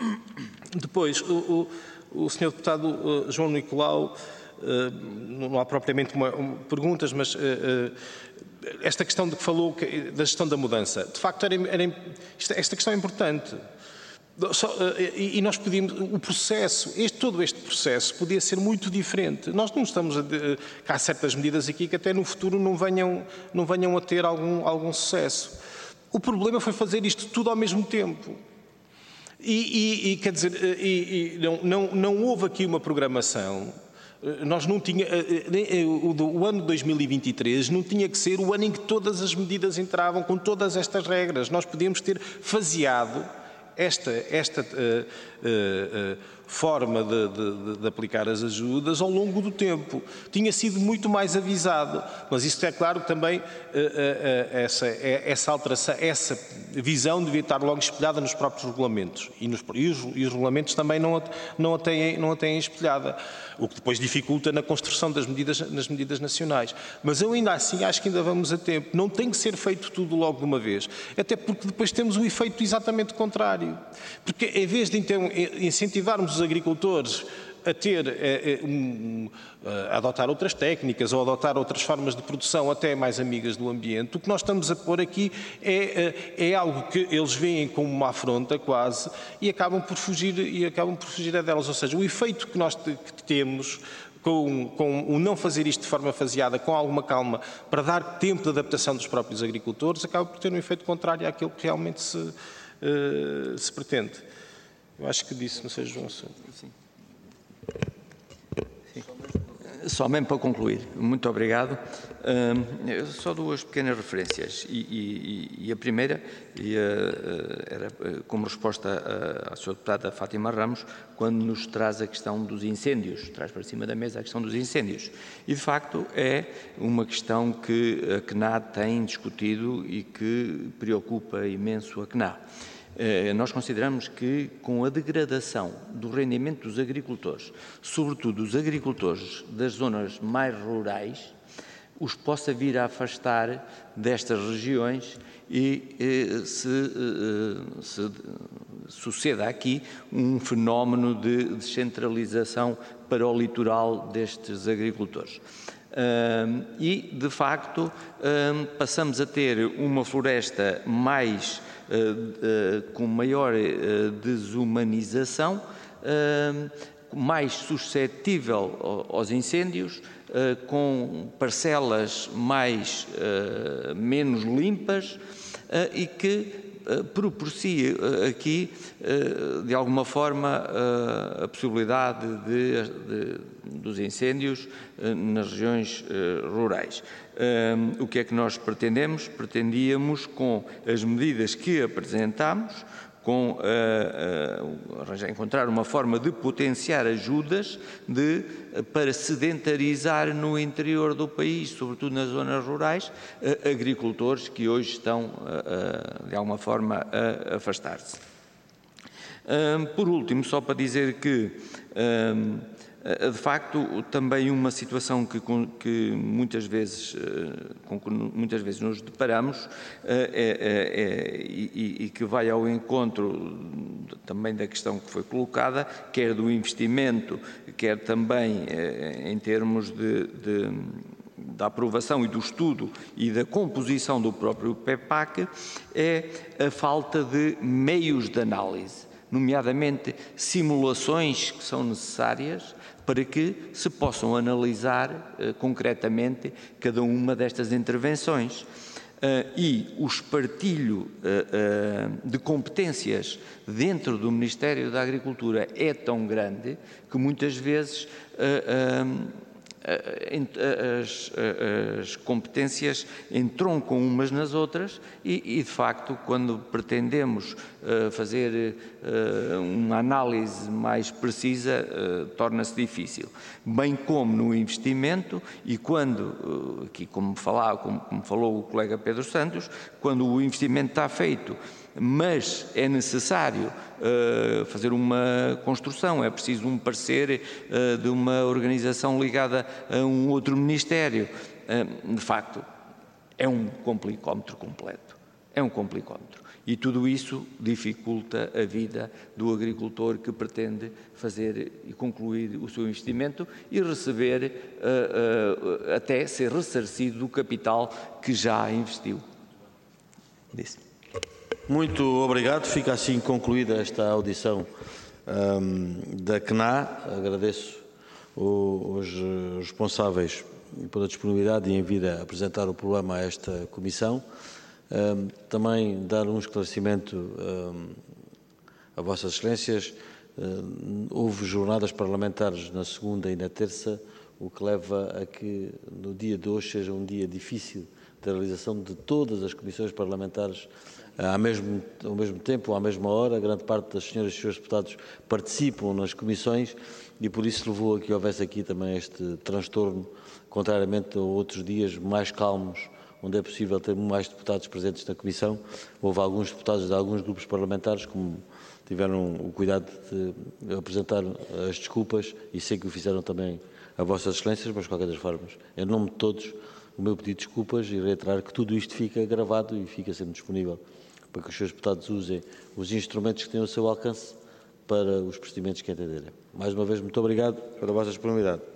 Speaker 2: Depois, o, o, o senhor deputado uh, João Nicolau, uh, não há propriamente uma, uma, perguntas, mas uh, uh, esta questão de que falou que, da gestão da mudança, de facto, era, era, esta questão é importante. Só, uh, e, e nós podíamos, o processo, este, todo este processo podia ser muito diferente. Nós não estamos a, uh, há certas medidas aqui que até no futuro não venham, não venham a ter algum, algum sucesso. O problema foi fazer isto tudo ao mesmo tempo. E, e, e quer dizer, e, e não, não, não houve aqui uma programação, nós não tinha, o, o ano de dois mil e vinte e três não tinha que ser o ano em que todas as medidas entravam com todas estas regras, nós podíamos ter faseado esta, esta uh, uh, uh, forma de, de, de aplicar as ajudas ao longo do tempo. Tinha sido muito mais avisado, mas isso é claro que também uh, uh, uh, essa, essa alteração, essa visão devia estar logo espelhada nos próprios regulamentos e, nos, e, os, e os regulamentos também não a, não, a têm, não a têm espelhada, o que depois dificulta na construção das medidas, nas medidas nacionais. Mas eu ainda assim acho que ainda vamos a tempo, não tem que ser feito tudo logo de uma vez, até porque depois temos o efeito exatamente contrário, porque em vez de então, incentivarmos os agricultores a ter, a, um, a adotar outras técnicas ou adotar outras formas de produção até mais amigas do ambiente, o que nós estamos a pôr aqui é, é algo que eles veem como uma afronta quase e acabam por fugir, e acabam por fugir delas. Ou seja, o efeito que nós que temos com, com o não fazer isto de forma faseada, com alguma calma, para dar tempo de adaptação dos próprios agricultores, acaba por ter um efeito contrário àquilo que realmente se, uh, se pretende. Eu acho que disse, não sei, João. Sim. Sim.
Speaker 3: Só mesmo para concluir, muito obrigado. Um, só duas pequenas referências. E, e, e a primeira e a, era como resposta à sua deputada Fátima Ramos, quando nos traz a questão dos incêndios, traz para cima da mesa a questão dos incêndios. E, de facto, é uma questão que a C N A tem discutido e que preocupa imenso a C N A. Nós consideramos que, com a degradação do rendimento dos agricultores, sobretudo dos agricultores das zonas mais rurais, os possa vir a afastar destas regiões e se, se suceda aqui um fenómeno de descentralização para o litoral destes agricultores. Um, e, de facto, um, passamos a ter uma floresta mais, uh, uh, com maior uh, desumanização, uh, mais suscetível aos incêndios, uh, com parcelas mais, uh, menos limpas uh, e que uh, propicie uh, aqui, uh, de alguma forma, uh, a possibilidade de, de, dos incêndios uh, nas regiões uh, rurais. Uh, o que é que nós pretendemos? Pretendíamos, com as medidas que apresentámos, com uh, uh, encontrar uma forma de potenciar ajudas de, uh, para sedentarizar no interior do país, sobretudo nas zonas rurais, uh, agricultores que hoje estão, uh, uh, de alguma forma, a afastar-se. Uh, por último, só para dizer que, uh, de facto, também uma situação que, que muitas vezes, com que muitas vezes nos deparamos é, é, é, e, e que vai ao encontro também da questão que foi colocada, quer do investimento, quer também em termos de, de da aprovação e do estudo e da composição do próprio P E P A C, é a falta de meios de análise, nomeadamente simulações que são necessárias para que se possam analisar uh, concretamente cada uma destas intervenções. Uh, e o espartilho uh, uh, de competências dentro do Ministério da Agricultura é tão grande que muitas vezes uh, uh, As, as competências entroncam umas nas outras e, e, de facto, quando pretendemos uh, fazer uh, uma análise mais precisa, uh, torna-se difícil. Bem como no investimento e quando, uh, aqui como, falar, como, como falou o colega Pedro Santos, quando o investimento está feito, mas é necessário uh, fazer uma construção, é preciso um parecer uh, de uma organização ligada a um outro ministério. Uh, de facto, é um complicómetro completo, é um complicómetro. E tudo isso dificulta a vida do agricultor que pretende fazer e concluir o seu investimento e receber, uh, uh, até ser ressarcido do capital que já investiu. Disse.
Speaker 1: Muito obrigado. Fica assim concluída esta audição um, da C N A. Agradeço os responsáveis pela disponibilidade em vir a apresentar o problema a esta comissão. Um, também dar um esclarecimento um, a Vossas Excelências. Um, houve jornadas parlamentares na segunda e na terça, o que leva a que no dia de hoje seja um dia difícil da realização de todas as comissões parlamentares ao mesmo, ao mesmo tempo, à mesma hora. Grande parte das senhoras e senhores deputados participam nas comissões e por isso levou a que houvesse aqui também este transtorno, contrariamente a outros dias mais calmos, onde é possível ter mais deputados presentes na comissão. Houve alguns deputados de alguns grupos parlamentares que tiveram o cuidado de apresentar as desculpas e sei que o fizeram também a Vossas Excelências, mas de qualquer das formas, em nome de todos, o meu pedido de desculpas e reiterar que tudo isto fica gravado e fica sempre disponível para que os senhores deputados usem os instrumentos que têm ao seu alcance para os procedimentos que entenderem. Mais uma vez, muito obrigado pela vossa disponibilidade.